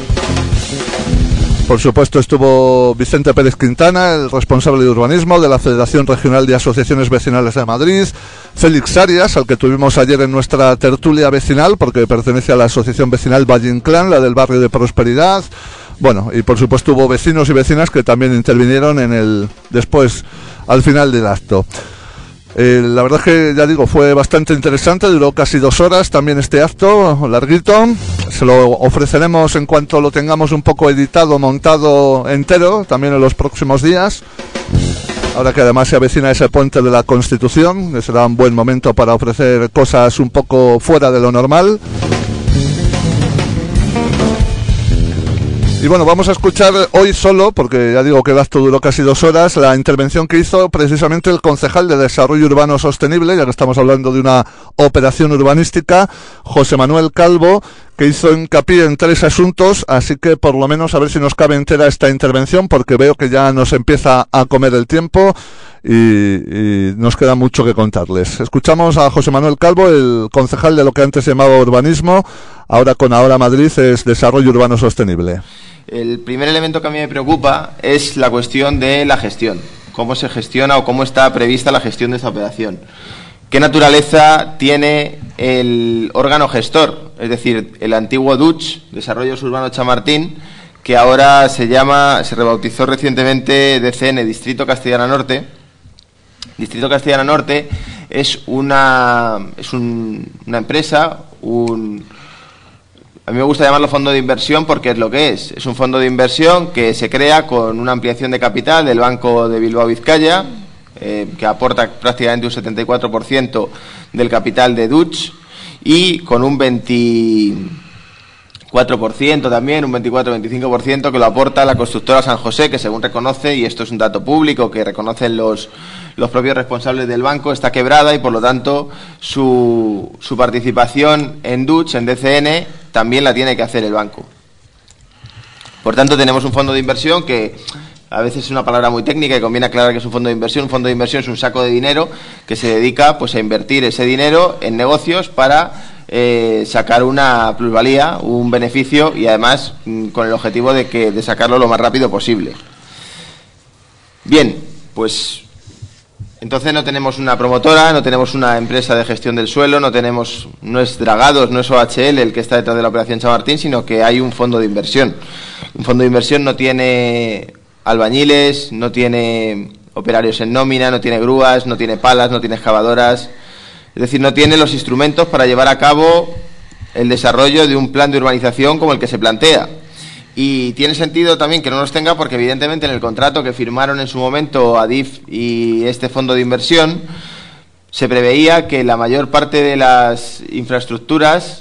Por supuesto estuvo Vicente Pérez Quintana, el responsable de urbanismo de la Federación Regional de Asociaciones Vecinales de Madrid, Félix Arias, al que tuvimos ayer en nuestra tertulia vecinal, porque pertenece a la Asociación Vecinal Valle Inclán, la del barrio de Prosperidad. Bueno, y por supuesto hubo vecinos y vecinas que también intervinieron después, al final del acto. La verdad es que, ya digo, fue bastante interesante, duró casi 2 horas también este acto, larguito. Se lo ofreceremos en cuanto lo tengamos un poco editado, montado entero, también en los próximos días. Ahora que además se avecina ese puente de la Constitución, que será un buen momento para ofrecer cosas un poco fuera de lo normal. Y bueno, vamos a escuchar hoy solo, porque ya digo que el acto duró casi 2 horas, la intervención que hizo precisamente el concejal de Desarrollo Urbano Sostenible, ya que estamos hablando de una operación urbanística, José Manuel Calvo, que hizo hincapié en 3 asuntos, así que por lo menos a ver si nos cabe entera esta intervención, porque veo que ya nos empieza a comer el tiempo y nos queda mucho que contarles. Escuchamos a José Manuel Calvo, el concejal de lo que antes se llamaba urbanismo, ahora con Ahora Madrid es Desarrollo Urbano Sostenible. El primer elemento que a mí me preocupa es la cuestión de la gestión. ¿Cómo se gestiona o cómo está prevista la gestión de esta operación? ¿Qué naturaleza tiene el órgano gestor? Es decir, el antiguo DUCH, Desarrollos Urbanos Chamartín, que ahora se rebautizó recientemente DCN, Distrito Castellana Norte. Distrito Castellana Norte es una empresa, a mí me gusta llamarlo fondo de inversión porque es lo que es. Es un fondo de inversión que se crea con una ampliación de capital del Banco de Bilbao Vizcaya, que aporta prácticamente un 74% del capital de DUCH, y con un 24% también, un 24-25% que lo aporta la constructora San José, que según reconoce, y esto es un dato público que reconocen los propios responsables del banco, está quebrada y por lo tanto su participación en DUCH, en DCN, también la tiene que hacer el banco. Por tanto, tenemos un fondo de inversión que a veces es una palabra muy técnica y conviene aclarar que es un fondo de inversión. Un fondo de inversión es un saco de dinero que se dedica pues a invertir ese dinero en negocios para sacar una plusvalía, un beneficio, y además con el objetivo de sacarlo lo más rápido posible. Bien, pues entonces no tenemos una promotora, no tenemos una empresa de gestión del suelo, no es Dragados, no es OHL el que está detrás de la operación Chamartín, sino que hay un fondo de inversión. Un fondo de inversión no tiene albañiles, no tiene operarios en nómina, no tiene grúas, no tiene palas, no tiene excavadoras. Es decir, no tiene los instrumentos para llevar a cabo el desarrollo de un plan de urbanización como el que se plantea. Y tiene sentido también que no los tenga porque evidentemente en el contrato que firmaron en su momento Adif y este fondo de inversión se preveía que la mayor parte de las infraestructuras,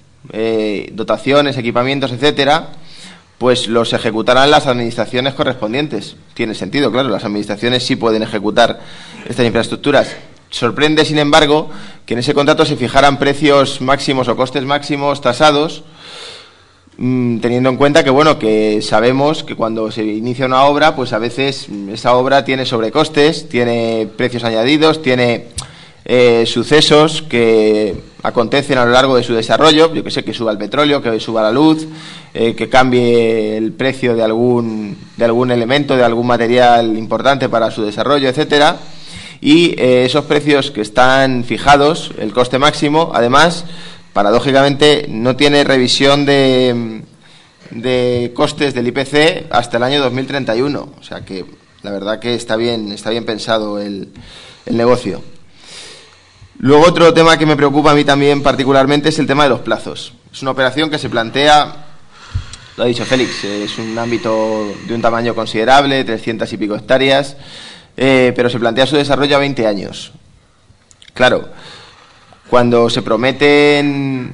dotaciones, equipamientos, etcétera, pues los ejecutarán las administraciones correspondientes. Tiene sentido, claro, las administraciones sí pueden ejecutar estas infraestructuras. Sorprende, sin embargo, que en ese contrato se fijaran precios máximos o costes máximos tasados, teniendo en cuenta que, bueno, que sabemos que cuando se inicia una obra, pues a veces esa obra tiene sobrecostes, tiene precios añadidos, tiene sucesos que acontecen a lo largo de su desarrollo, yo que sé, que suba el petróleo, que suba la luz, que cambie el precio de algún elemento, de algún material importante para su desarrollo, etcétera. Y esos precios que están fijados, el coste máximo, además, paradójicamente, no tiene revisión de costes del IPC hasta el año 2031. O sea que la verdad que está bien pensado el negocio. Luego otro tema que me preocupa a mí también particularmente es el tema de los plazos. Es una operación que se plantea, lo ha dicho Félix, es un ámbito de un tamaño considerable, 300 y pico hectáreas, pero se plantea su desarrollo a 20 años. Claro, cuando se prometen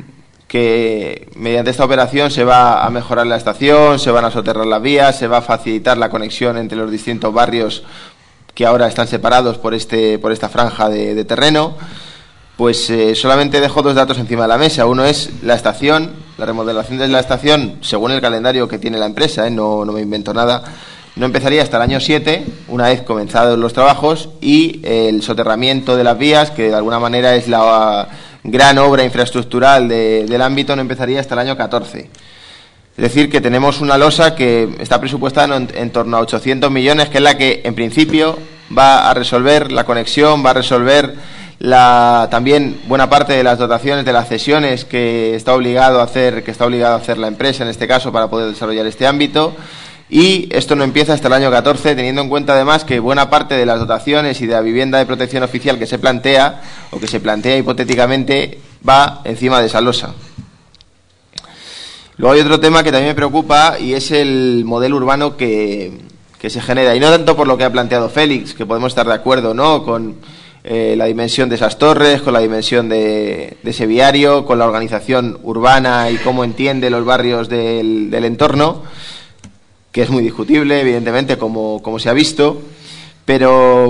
que mediante esta operación se va a mejorar la estación, se van a soterrar las vías, se va a facilitar la conexión entre los distintos barrios que ahora están separados por esta franja de terreno, pues solamente dejo dos datos encima de la mesa. Uno es la estación, la remodelación de la estación, según el calendario que tiene la empresa, no me invento nada, no empezaría hasta el año 7, una vez comenzados los trabajos, y el soterramiento de las vías, que de alguna manera es la gran obra infraestructural del ámbito, no empezaría hasta el año 14. Es decir, que tenemos una losa que está presupuestada en torno a 800 millones, que es la que en principio va a resolver la conexión, va a resolver también buena parte de las dotaciones, de las cesiones que está obligado a hacer la empresa en este caso para poder desarrollar este ámbito. Y esto no empieza hasta el año 14, teniendo en cuenta además que buena parte de las dotaciones y de la vivienda de protección oficial que se plantea o que se plantea hipotéticamente va encima de esa losa. Luego hay otro tema que también me preocupa y es el modelo urbano que se genera. Y no tanto por lo que ha planteado Félix, que podemos estar de acuerdo, ¿no?, con la dimensión de esas torres, con la dimensión de ese viario, con la organización urbana y cómo entiende los barrios del entorno, que es muy discutible, evidentemente, como se ha visto, pero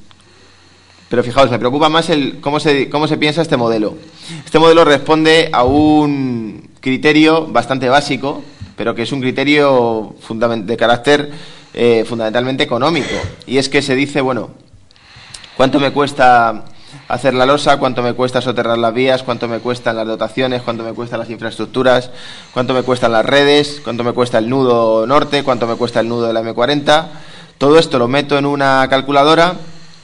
fijaos, me preocupa más cómo se piensa este modelo. Este modelo responde a un criterio bastante básico, pero que es un criterio de carácter fundamentalmente económico, y es que se dice, bueno, ¿cuánto me cuesta hacer la losa? ¿Cuánto me cuesta soterrar las vías? ¿Cuánto me cuestan las dotaciones? ¿Cuánto me cuestan las infraestructuras? ¿Cuánto me cuestan las redes? ¿Cuánto me cuesta el nudo norte? ¿Cuánto me cuesta el nudo de la M40? Todo esto lo meto en una calculadora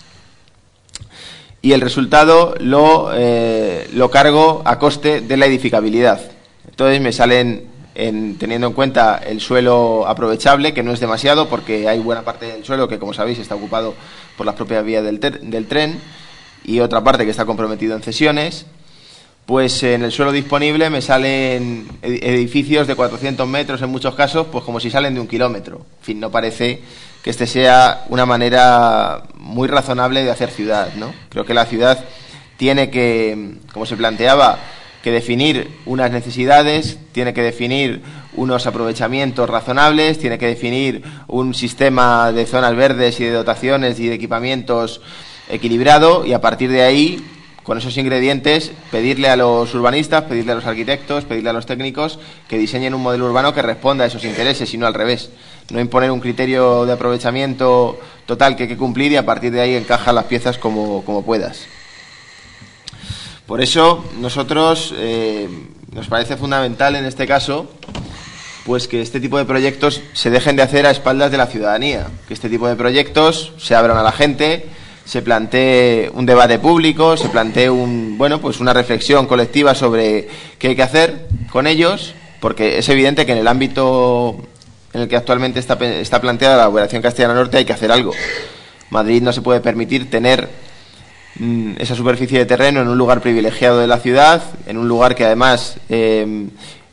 y el resultado lo cargo a coste de la edificabilidad. Entonces me salen, teniendo en cuenta el suelo aprovechable, que no es demasiado porque hay buena parte del suelo que, como sabéis, está ocupado por las propias vías del tren, y otra parte que está comprometido en cesiones, pues en el suelo disponible me salen edificios de 400 metros en muchos casos, pues como si salen de 1 kilómetro. En fin, no parece que este sea una manera muy razonable de hacer ciudad, ¿no? Creo que la ciudad tiene que, como se planteaba, que definir unas necesidades, tiene que definir unos aprovechamientos razonables, tiene que definir un sistema de zonas verdes y de dotaciones y de equipamientos equilibrado, y a partir de ahí, con esos ingredientes, pedirle a los urbanistas, pedirle a los arquitectos, pedirle a los técnicos que diseñen un modelo urbano que responda a esos intereses y no al revés. No imponer un criterio de aprovechamiento total que hay que cumplir y a partir de ahí encajar las piezas como puedas. Por eso, nosotros nos parece fundamental en este caso pues que este tipo de proyectos se dejen de hacer a espaldas de la ciudadanía, que este tipo de proyectos se abran a la gente, se plantee un debate público, se plantee una reflexión colectiva sobre qué hay que hacer con ellos, porque es evidente que en el ámbito en el que actualmente está planteada la operación Castellana Norte hay que hacer algo. Madrid no se puede permitir tener esa superficie de terreno en un lugar privilegiado de la ciudad, en un lugar que además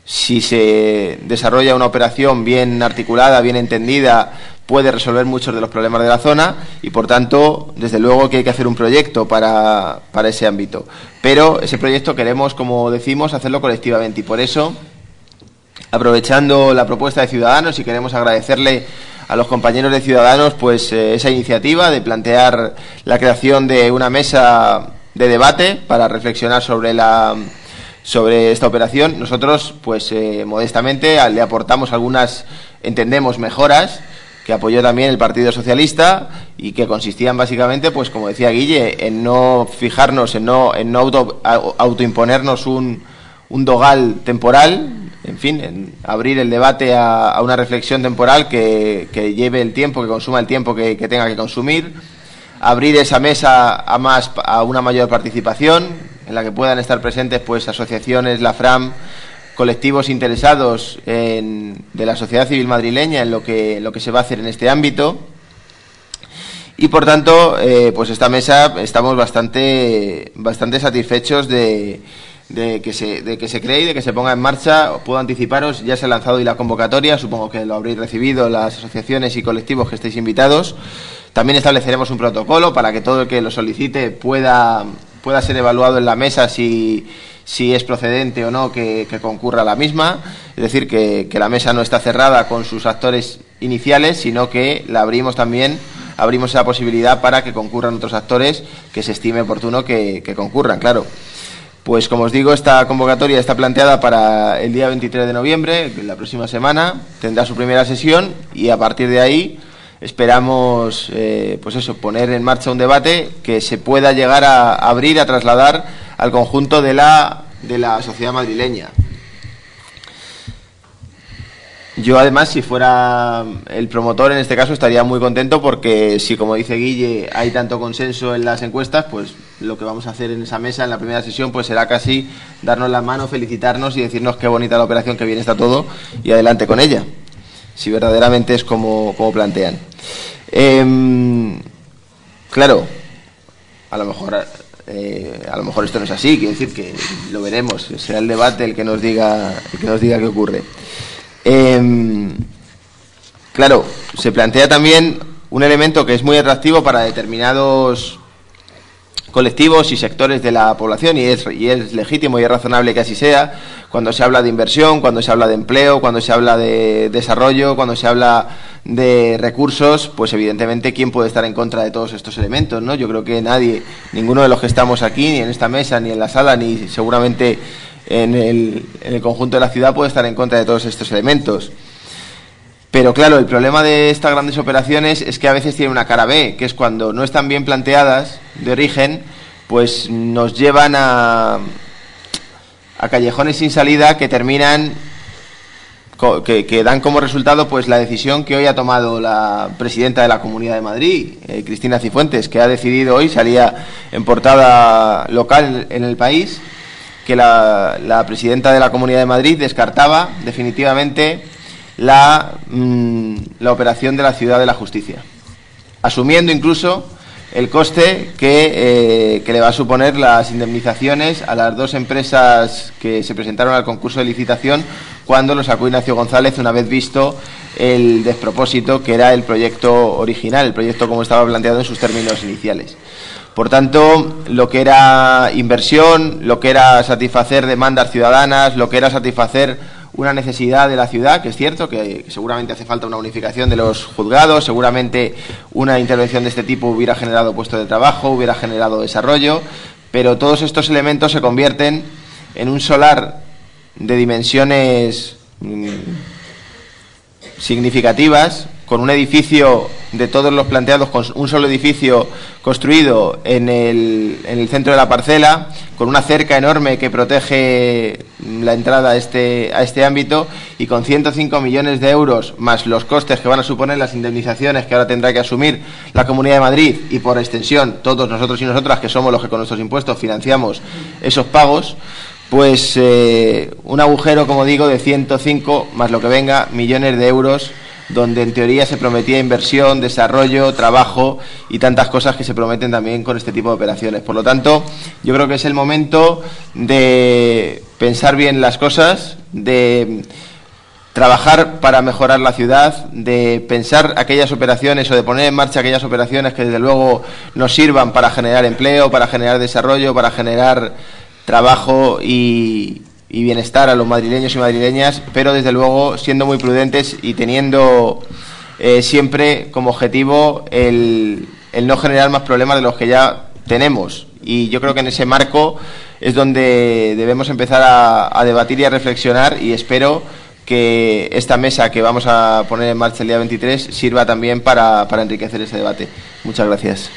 si se desarrolla una operación bien articulada, bien entendida, puede resolver muchos de los problemas de la zona y, por tanto, desde luego que hay que hacer un proyecto para ese ámbito. Pero ese proyecto queremos, como decimos, hacerlo colectivamente y por eso, aprovechando la propuesta de Ciudadanos, y queremos agradecerle a los compañeros de Ciudadanos pues esa iniciativa de plantear la creación de una mesa de debate para reflexionar sobre esta operación. Nosotros, pues modestamente, le aportamos algunas, entendemos, mejoras que apoyó también el Partido Socialista y que consistían básicamente, pues como decía Guille, en no fijarnos, en no autoimponernos un dogal temporal, en fin, en abrir el debate a una reflexión temporal que lleve el tiempo, que consuma el tiempo que tenga que consumir, abrir esa mesa a una mayor participación, en la que puedan estar presentes pues asociaciones, la FRAM, colectivos interesados de la sociedad civil madrileña en lo que se va a hacer en este ámbito. Y por tanto, pues esta mesa estamos bastante satisfechos de que se cree y de que se ponga en marcha. Os puedo anticiparos, ya se ha lanzado hoy la convocatoria, supongo que lo habréis recibido las asociaciones y colectivos que estéis invitados. También estableceremos un protocolo para que todo el que lo solicite pueda ser evaluado en la mesa si es procedente o no que concurra a la misma. Es decir, que la mesa no está cerrada con sus actores iniciales, sino que la abrimos esa posibilidad para que concurran otros actores que se estime oportuno que concurran, claro. Pues como os digo, esta convocatoria está planteada para el día 23 de noviembre, la próxima semana, tendrá su primera sesión y a partir de ahí esperamos poner en marcha un debate que se pueda llegar a abrir, a trasladar al conjunto de la sociedad madrileña. Yo, además, si fuera el promotor, en este caso, estaría muy contento porque si, como dice Guille, hay tanto consenso en las encuestas, pues lo que vamos a hacer en esa mesa, en la primera sesión, pues será casi darnos la mano, felicitarnos y decirnos qué bonita la operación, qué bien está todo y adelante con ella, si verdaderamente es como plantean. Claro, a lo mejor esto no es así, quiere decir que lo veremos, será el debate el que nos diga qué ocurre. Claro, se plantea también un elemento que es muy atractivo para determinados colectivos y sectores de la población y es legítimo y es razonable que así sea, cuando se habla de inversión, cuando se habla de empleo, cuando se habla de desarrollo, cuando se habla de recursos, pues evidentemente ¿quién puede estar en contra de todos estos elementos, ¿no? Yo creo que nadie, ninguno de los que estamos aquí, ni en esta mesa, ni en la sala, ni seguramente en el conjunto de la ciudad puede estar en contra de todos estos elementos. Pero claro, el problema de estas grandes operaciones es que a veces tienen una cara B, que es cuando no están bien planteadas de origen, pues nos llevan a callejones sin salida que terminan, que dan como resultado pues la decisión que hoy ha tomado la presidenta de la Comunidad de Madrid, Cristina Cifuentes, que ha decidido hoy, salía en portada local en El País, que la presidenta de la Comunidad de Madrid descartaba definitivamente la operación de la Ciudad de la Justicia, asumiendo incluso el coste que le va a suponer las indemnizaciones a las dos empresas que se presentaron al concurso de licitación cuando lo sacó Ignacio González, una vez visto el despropósito que era el proyecto original, el proyecto como estaba planteado en sus términos iniciales. Por tanto, lo que era inversión, lo que era satisfacer demandas ciudadanas, lo que era satisfacer una necesidad de la ciudad, que es cierto que seguramente hace falta una unificación de los juzgados, seguramente una intervención de este tipo hubiera generado puestos de trabajo, hubiera generado desarrollo, pero todos estos elementos se convierten en un solar de dimensiones significativas, con un edificio de todos los planteados, con un solo edificio construido en el centro de la parcela, con una cerca enorme que protege la entrada a este ámbito y con 105 millones de euros más los costes que van a suponer las indemnizaciones que ahora tendrá que asumir la Comunidad de Madrid y por extensión todos nosotros y nosotras que somos los que con nuestros impuestos financiamos esos pagos, pues un agujero, como digo, de 105 más lo que venga millones de euros donde en teoría se prometía inversión, desarrollo, trabajo y tantas cosas que se prometen también con este tipo de operaciones. Por lo tanto, yo creo que es el momento de pensar bien las cosas, de trabajar para mejorar la ciudad, de pensar aquellas operaciones o de poner en marcha aquellas operaciones que desde luego nos sirvan para generar empleo, para generar desarrollo, para generar trabajo y bienestar a los madrileños y madrileñas, pero desde luego siendo muy prudentes y teniendo siempre como objetivo el no generar más problemas de los que ya tenemos. Y yo creo que en ese marco es donde debemos empezar a debatir y a reflexionar, y espero que esta mesa que vamos a poner en marcha el día 23 sirva también para enriquecer ese debate. Muchas gracias.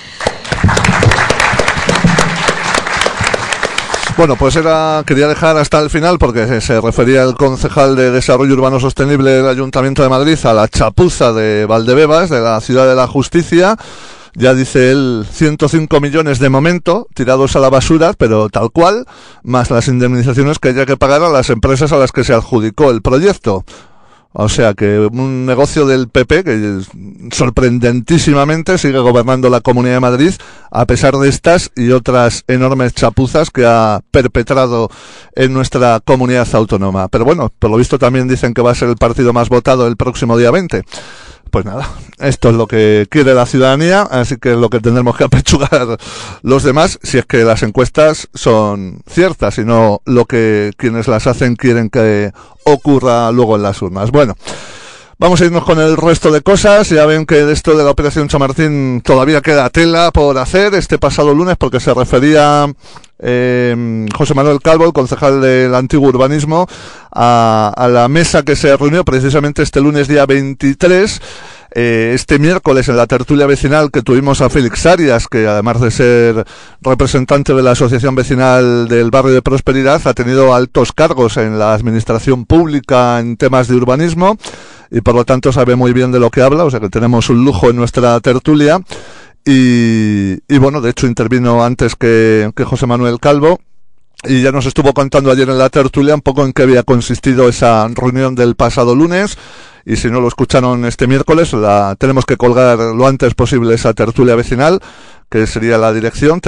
Bueno, pues quería dejar hasta el final, porque se refería el concejal de Desarrollo Urbano Sostenible del Ayuntamiento de Madrid a la chapuza de Valdebebas, de la Ciudad de la Justicia. Ya dice él, 105 millones de momento tirados a la basura, pero tal cual, más las indemnizaciones que haya que pagar a las empresas a las que se adjudicó el proyecto. O sea que un negocio del PP que sorprendentísimamente sigue gobernando la Comunidad de Madrid a pesar de estas y otras enormes chapuzas que ha perpetrado en nuestra comunidad autónoma. Pero bueno, por lo visto también dicen que va a ser el partido más votado el próximo día 20. Pues nada, esto es lo que quiere la ciudadanía, así que es lo que tendremos que apechugar los demás, si es que las encuestas son ciertas y no lo que quienes las hacen quieren que ocurra luego en las urnas. Bueno, vamos a irnos con el resto de cosas. Ya ven que de esto de la Operación Chamartín todavía queda tela por hacer este pasado lunes, porque se refería José Manuel Calvo, el concejal del antiguo urbanismo, a la mesa que se reunió precisamente este lunes día 23, este miércoles en la tertulia vecinal que tuvimos a Félix Arias, que además de ser representante de la Asociación Vecinal del Barrio de Prosperidad, ha tenido altos cargos en la administración pública en temas de urbanismo y por lo tanto sabe muy bien de lo que habla, o sea que tenemos un lujo en nuestra tertulia. Y bueno, de hecho intervino antes que José Manuel Calvo y ya nos estuvo contando ayer en la tertulia un poco en qué había consistido esa reunión del pasado lunes, y si no lo escucharon este miércoles, tenemos que colgar lo antes posible esa tertulia vecinal, que sería la dirección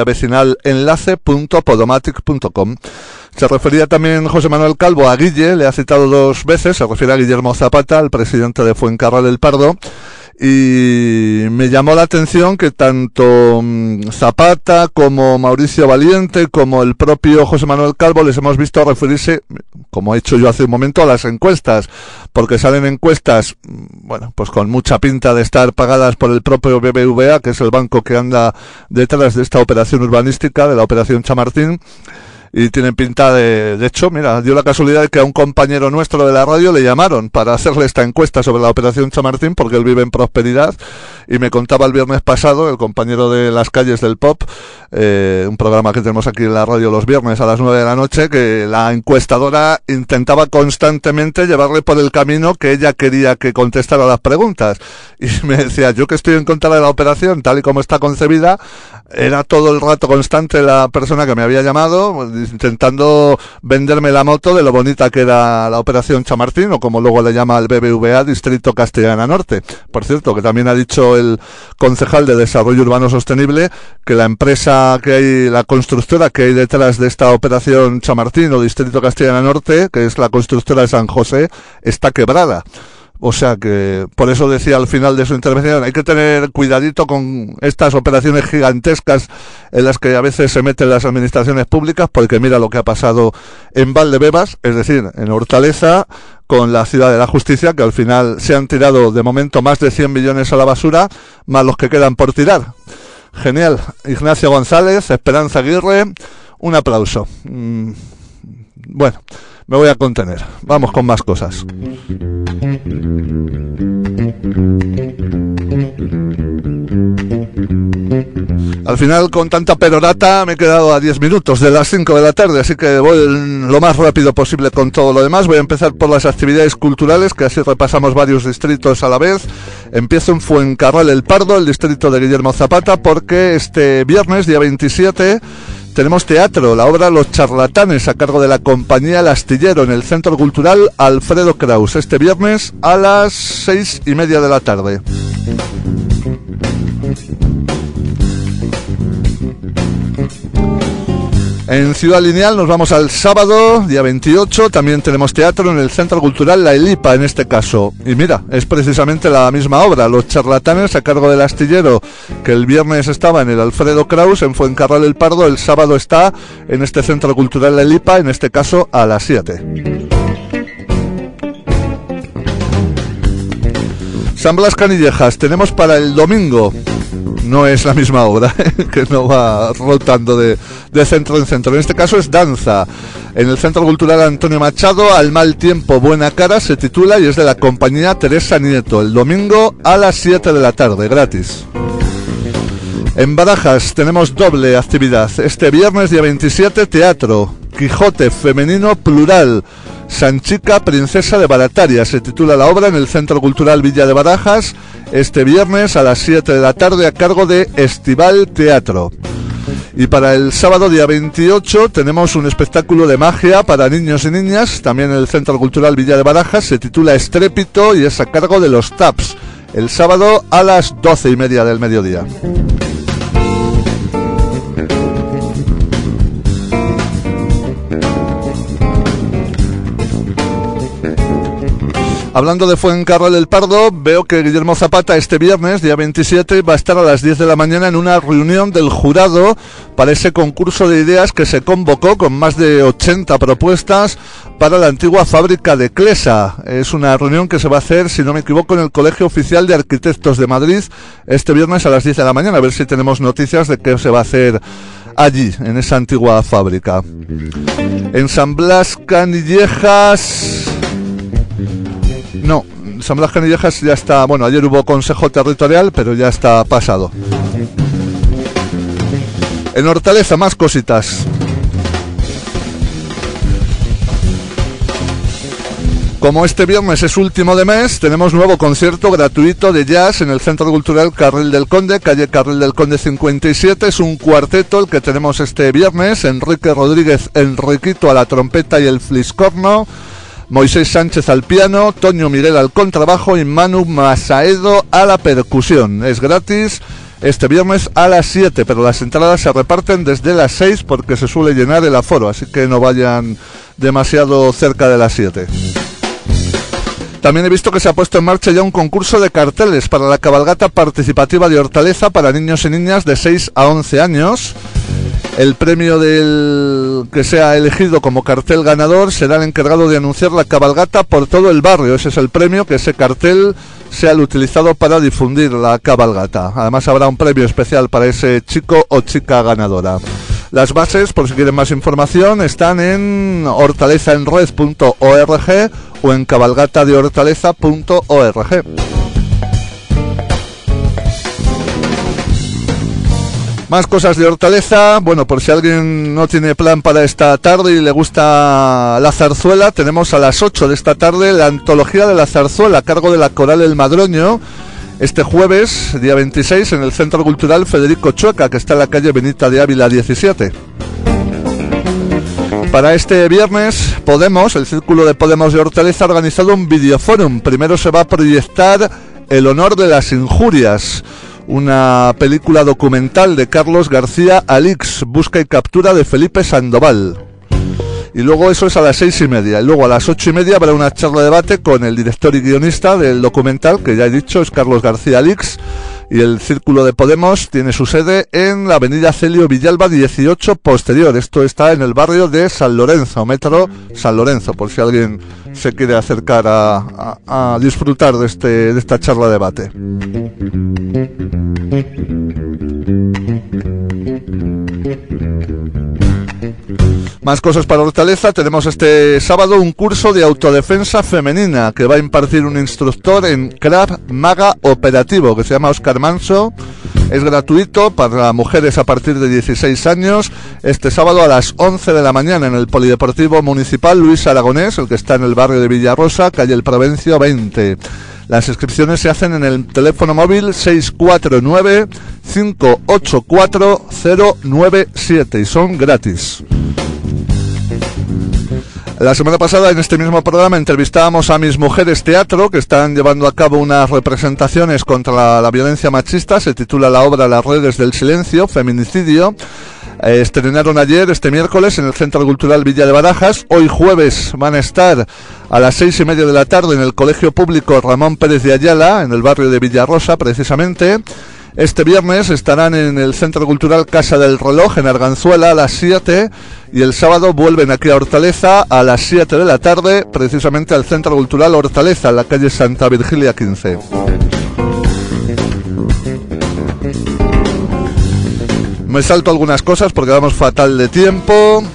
tertuliavecinalenlace.podomatic.com. Se refería también José Manuel Calvo a Guille, le ha citado 2 veces, se refiere a Guillermo Zapata, el presidente de Fuencarral el Pardo, y me llamó la atención que tanto Zapata como Mauricio Valiente como el propio José Manuel Calvo les hemos visto referirse, como he hecho yo hace un momento, a las encuestas, porque salen encuestas, bueno, pues con mucha pinta de estar pagadas por el propio BBVA, que es el banco que anda detrás de esta operación urbanística, de la Operación Chamartín. Y tienen pinta de hecho, mira, dio la casualidad de que a un compañero nuestro de la radio le llamaron para hacerle esta encuesta sobre la Operación Chamartín, porque él vive en Prosperidad, y me contaba el viernes pasado, el compañero de Las Calles del Pop, un programa que tenemos aquí en la radio los viernes a las 9 de la noche, que la encuestadora intentaba constantemente llevarle por el camino que ella quería que contestara las preguntas. Y me decía, yo que estoy en contra de la operación, tal y como está concebida, era todo el rato constante la persona que me había llamado, intentando venderme la moto de lo bonita que era la Operación Chamartín, o como luego le llama el BBVA, Distrito Castellana Norte. Por cierto, que también ha dicho el concejal de Desarrollo Urbano Sostenible que la empresa que hay, la constructora que hay detrás de esta Operación Chamartín o Distrito Castellana Norte, que es la constructora de San José, está quebrada. O sea que, por eso decía al final de su intervención, hay que tener cuidadito con estas operaciones gigantescas en las que a veces se meten las administraciones públicas, porque mira lo que ha pasado en Valdebebas, es decir, en Hortaleza, con la Ciudad de la Justicia, que al final se han tirado de momento más de 100 millones a la basura, más los que quedan por tirar. Genial. Ignacio González, Esperanza Aguirre, un aplauso. Bueno, me voy a contener. Vamos con más cosas. Al final, con tanta perorata, me he quedado a 10 minutos de las 5 de la tarde, así que voy lo más rápido posible con todo lo demás. Voy a empezar por las actividades culturales, que así repasamos varios distritos a la vez. Empiezo en Fuencarral el Pardo, el distrito de Guillermo Zapata, porque este viernes, día 27, Tenemos teatro, la obra Los charlatanes a cargo de la compañía El Astillero en el Centro Cultural Alfredo Kraus, este viernes a las 6:30 de la tarde. En Ciudad Lineal nos vamos al sábado, día 28, también tenemos teatro en el Centro Cultural La Elipa en este caso. Y mira, es precisamente la misma obra, Los charlatanes a cargo del Astillero, que el viernes estaba en el Alfredo Kraus, en Fuencarral el Pardo, el sábado está en este Centro Cultural La Elipa, en este caso a las 7. San Blas Canillejas, tenemos para el domingo. No es la misma obra, que no va rotando de centro en centro. En este caso es danza. En el Centro Cultural Antonio Machado, Al mal tiempo, buena cara, se titula y es de la compañía Teresa Nieto. El domingo a las 7 de la tarde, gratis. En Barajas tenemos doble actividad. Este viernes, día 27, teatro. Quijote femenino plural. Sanchica, princesa de Barataria, se titula la obra en el Centro Cultural Villa de Barajas, este viernes a las 7 de la tarde a cargo de Estival Teatro. Y para el sábado día 28 tenemos un espectáculo de magia para niños y niñas, también en el Centro Cultural Villa de Barajas, se titula Estrépito y es a cargo de los TAPS, el sábado a las 12:30 del mediodía. Hablando de Fuencarral el Pardo, veo que Guillermo Zapata este viernes, día 27, va a estar a las 10 de la mañana en una reunión del jurado para ese concurso de ideas que se convocó con más de 80 propuestas para la antigua fábrica de Clesa. Es una reunión que se va a hacer, si no me equivoco, en el Colegio Oficial de Arquitectos de Madrid este viernes a las 10 de la mañana. A ver si tenemos noticias de qué se va a hacer allí, en esa antigua fábrica. En San Blas Canillejas... No, San Blas Canillejas ya está, bueno, ayer hubo Consejo Territorial, pero ya está pasado. En Hortaleza, más cositas. Como este viernes es último de mes, tenemos nuevo concierto gratuito de jazz en el Centro Cultural Carril del Conde, calle Carril del Conde 57. Es un cuarteto el que tenemos este viernes. Enrique Rodríguez, Enriquito a la trompeta y el fliscorno. Moisés Sánchez al piano, Toño Miguel al contrabajo y Manu Masaedo a la percusión. Es gratis este viernes a las 7, pero las entradas se reparten desde las 6 porque se suele llenar el aforo, así que no vayan demasiado cerca de las 7. También he visto que se ha puesto en marcha ya un concurso de carteles para la cabalgata participativa de Hortaleza para niños y niñas de 6 a 11 años. El premio del que sea elegido como cartel ganador será el encargado de anunciar la cabalgata por todo el barrio. Ese es el premio, que ese cartel sea el utilizado para difundir la cabalgata. Además habrá un premio especial para ese chico o chica ganadora. Las bases, por si quieren más información, están en hortalezaenred.org o en cabalgatadehortaleza.org. Más cosas de Hortaleza. Bueno, por si alguien no tiene plan para esta tarde y le gusta la zarzuela, tenemos a las 8 de esta tarde la antología de la zarzuela a cargo de la Coral El Madroño. Este jueves, día 26, en el Centro Cultural Federico Chueca, que está en la calle Benita de Ávila 17. Para este viernes, Podemos, el Círculo de Podemos de Hortaleza, ha organizado un videoforum. Primero se va a proyectar El honor de las injurias, una película documental de Carlos García Alix, busca y captura de Felipe Sandoval. Y luego eso es a las 6:30. Y luego a las 8:30 habrá una charla de debate con el director y guionista del documental, que ya he dicho, es Carlos García Alix. Y el Círculo de Podemos tiene su sede en la avenida Celio Villalba 18 posterior. Esto está en el barrio de San Lorenzo, metro San Lorenzo, por si alguien se quiere acercar a disfrutar de esta charla de debate. Más cosas para Hortaleza. Tenemos este sábado un curso de autodefensa femenina que va a impartir un instructor en Krav Maga operativo que se llama Óscar Manso. Es gratuito para mujeres a partir de 16 años. Este sábado a las 11 de la mañana en el Polideportivo Municipal Luis Aragonés, el que está en el barrio de Villarrosa, calle El Provencio 20. Las inscripciones se hacen en el teléfono móvil 649-584-097 y son gratis. La semana pasada en este mismo programa entrevistábamos a Mis Mujeres Teatro, que están llevando a cabo unas representaciones contra la violencia machista. Se titula la obra Las redes del silencio, feminicidio. Estrenaron ayer, este miércoles, en el Centro Cultural Villa de Barajas. Hoy jueves van a estar a las 6:30 de la tarde en el Colegio Público Ramón Pérez de Ayala, en el barrio de Villarrosa, precisamente. Este viernes estarán en el Centro Cultural Casa del Reloj, en Arganzuela, a las 7, y el sábado vuelven aquí a Hortaleza a las 7 de la tarde, precisamente al Centro Cultural Hortaleza, en la calle Santa Virgilia 15. Me salto algunas cosas porque vamos fatal de tiempo.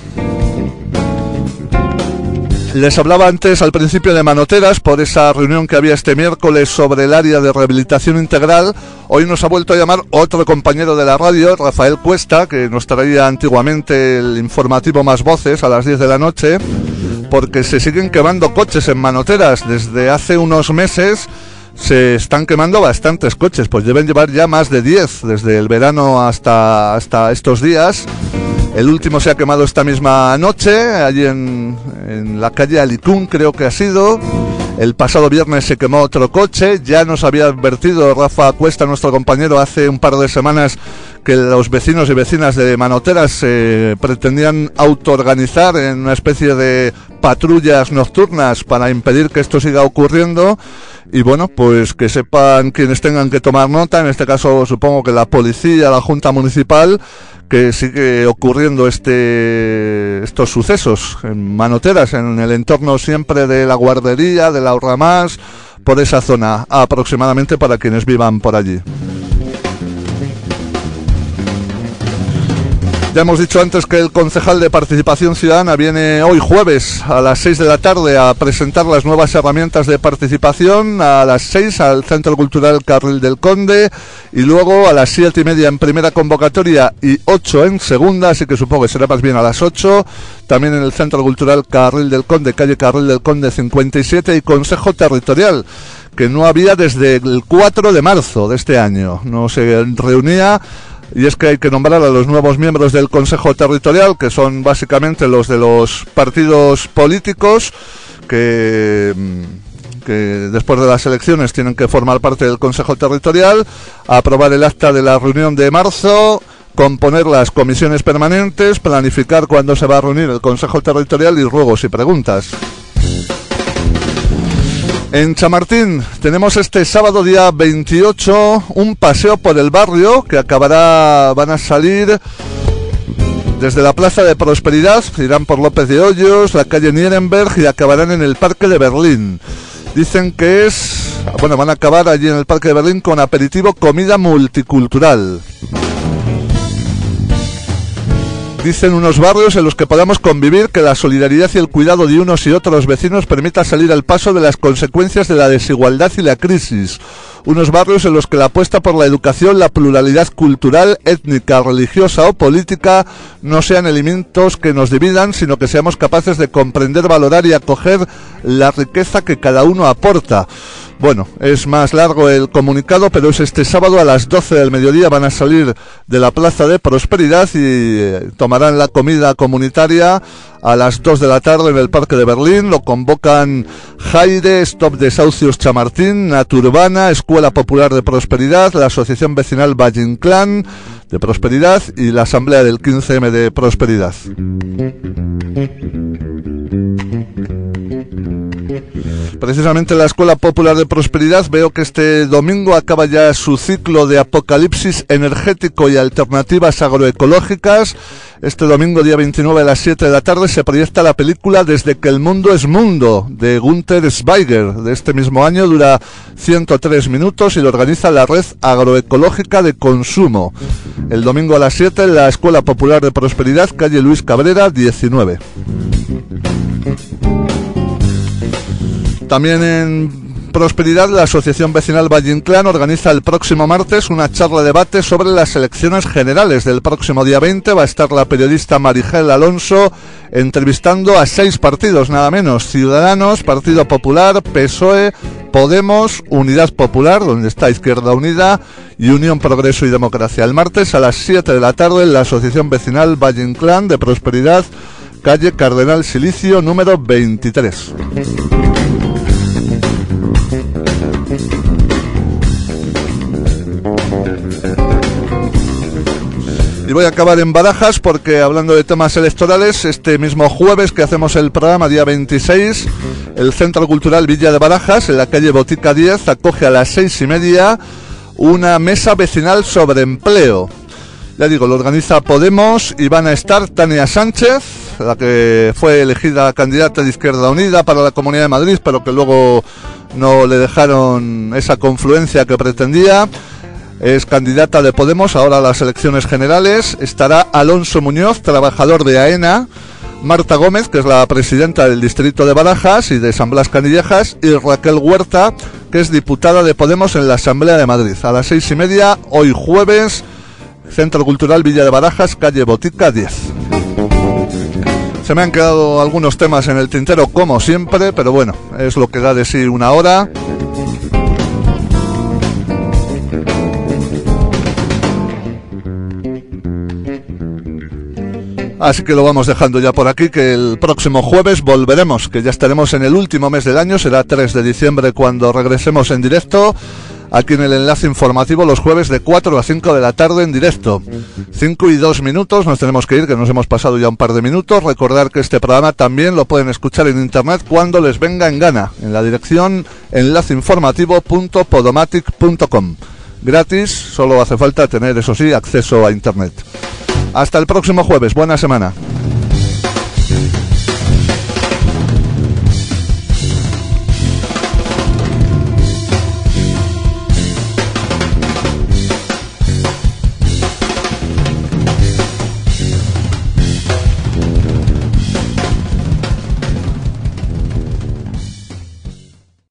Les hablaba antes, al principio, de manoteras por esa reunión que había este miércoles sobre el área de rehabilitación integral. Hoy nos ha vuelto a llamar otro compañero de la radio, Rafael Cuesta, que nos traía antiguamente el informativo Más Voces a las 10 de la noche, porque se siguen quemando coches en manoteras. Desde hace unos meses se están quemando bastantes coches, pues deben llevar ya más de 10, desde el verano hasta estos días. El último se ha quemado esta misma noche, allí en la calle Alicún, creo que ha sido. El pasado viernes se quemó otro coche. Ya nos había advertido Rafa Cuesta, nuestro compañero, hace un par de semanas, que los vecinos y vecinas de manoteras se pretendían autoorganizar en una especie de patrullas nocturnas para impedir que esto siga ocurriendo. Y bueno, pues que sepan quienes tengan que tomar nota, en este caso supongo que la policía, la Junta Municipal, que sigue ocurriendo estos sucesos en manoteras, en el entorno siempre de la guardería, de la Ahorramás, por esa zona aproximadamente, para quienes vivan por allí. Ya hemos dicho antes que el concejal de Participación Ciudadana viene hoy jueves a las 6 de la tarde a presentar las nuevas herramientas de participación. A las 6 al Centro Cultural Carril del Conde, y luego a las 7:30 en primera convocatoria y 8 en segunda, así que supongo que será más bien a las 8, también en el Centro Cultural Carril del Conde, calle Carril del Conde 57, y Consejo Territorial, que no había desde el 4 de marzo de este año, no se reunía. Y es que hay que nombrar a los nuevos miembros del Consejo Territorial, que son básicamente los de los partidos políticos que después de las elecciones tienen que formar parte del Consejo Territorial, aprobar el acta de la reunión de marzo, componer las comisiones permanentes, planificar cuándo se va a reunir el Consejo Territorial y ruegos y preguntas. En Chamartín tenemos este sábado día 28 un paseo por el barrio que van a salir desde la Plaza de Prosperidad, irán por López de Hoyos, la calle Nierenberg y acabarán en el Parque de Berlín. Dicen que van a acabar allí en el Parque de Berlín con aperitivo, comida multicultural. Dicen unos barrios en los que podamos convivir, que la solidaridad y el cuidado de unos y otros vecinos permita salir al paso de las consecuencias de la desigualdad y la crisis. Unos barrios en los que la apuesta por la educación, la pluralidad cultural, étnica, religiosa o política no sean elementos que nos dividan, sino que seamos capaces de comprender, valorar y acoger la riqueza que cada uno aporta. Bueno, es más largo el comunicado, pero es este sábado a las 12 del mediodía. Van a salir de la Plaza de Prosperidad y tomarán la comida comunitaria a las 2 de la tarde en el Parque de Berlín. Lo convocan Jaire, Stop Desahucios Chamartín, Naturbana, Escuela Popular de Prosperidad, la Asociación Vecinal Valle Inclán de Prosperidad y la Asamblea del 15M de Prosperidad. Precisamente la Escuela Popular de Prosperidad, veo que este domingo acaba ya su ciclo de apocalipsis energético y alternativas agroecológicas. Este domingo, día 29 a las 7 de la tarde, se proyecta la película Desde que el mundo es mundo, de Gunther Schweiger, de este mismo año. Dura 103 minutos y lo organiza la Red Agroecológica de Consumo. El domingo a las 7 en la Escuela Popular de Prosperidad, calle Luis Cabrera, 19. También en Prosperidad, la Asociación Vecinal Valle Inclán organiza el próximo martes una charla de debate sobre las elecciones generales del próximo día 20. Va a estar la periodista Marigel Alonso entrevistando a 6 partidos, nada menos: Ciudadanos, Partido Popular, PSOE, Podemos, Unidad Popular, donde está Izquierda Unida, y Unión Progreso y Democracia. El martes a las 7 de la tarde en la Asociación Vecinal Valle Inclán de Prosperidad, calle Cardenal Silicio, número 23. Y voy a acabar en Barajas porque, hablando de temas electorales, este mismo jueves que hacemos el programa, día 26, el Centro Cultural Villa de Barajas, en la calle Botica 10, acoge a las 6:30 una mesa vecinal sobre empleo. Ya digo, lo organiza Podemos y van a estar Tania Sánchez, la que fue elegida candidata de Izquierda Unida para la Comunidad de Madrid, pero que luego no le dejaron esa confluencia que pretendía. Es candidata de Podemos ahora a las elecciones generales. Estará Alonso Muñoz, trabajador de AENA, Marta Gómez, que es la presidenta del distrito de Barajas y de San Blas Canillejas, y Raquel Huerta, que es diputada de Podemos en la Asamblea de Madrid. A las 6:30, hoy jueves, Centro Cultural Villa de Barajas, calle Botica 10. Se me han quedado algunos temas en el tintero, como siempre, pero bueno, es lo que da de sí una hora. Así que lo vamos dejando ya por aquí, que el próximo jueves volveremos, que ya estaremos en el último mes del año, será 3 de diciembre cuando regresemos en directo, aquí en el Enlace Informativo, los jueves de 4 a 5 de la tarde en directo. 5:02, nos tenemos que ir, que nos hemos pasado ya un par de minutos. Recordar que este programa también lo pueden escuchar en internet cuando les venga en gana, en la dirección enlaceinformativo.podomatic.com. Gratis, solo hace falta tener, eso sí, acceso a internet. Hasta el próximo jueves, buena semana.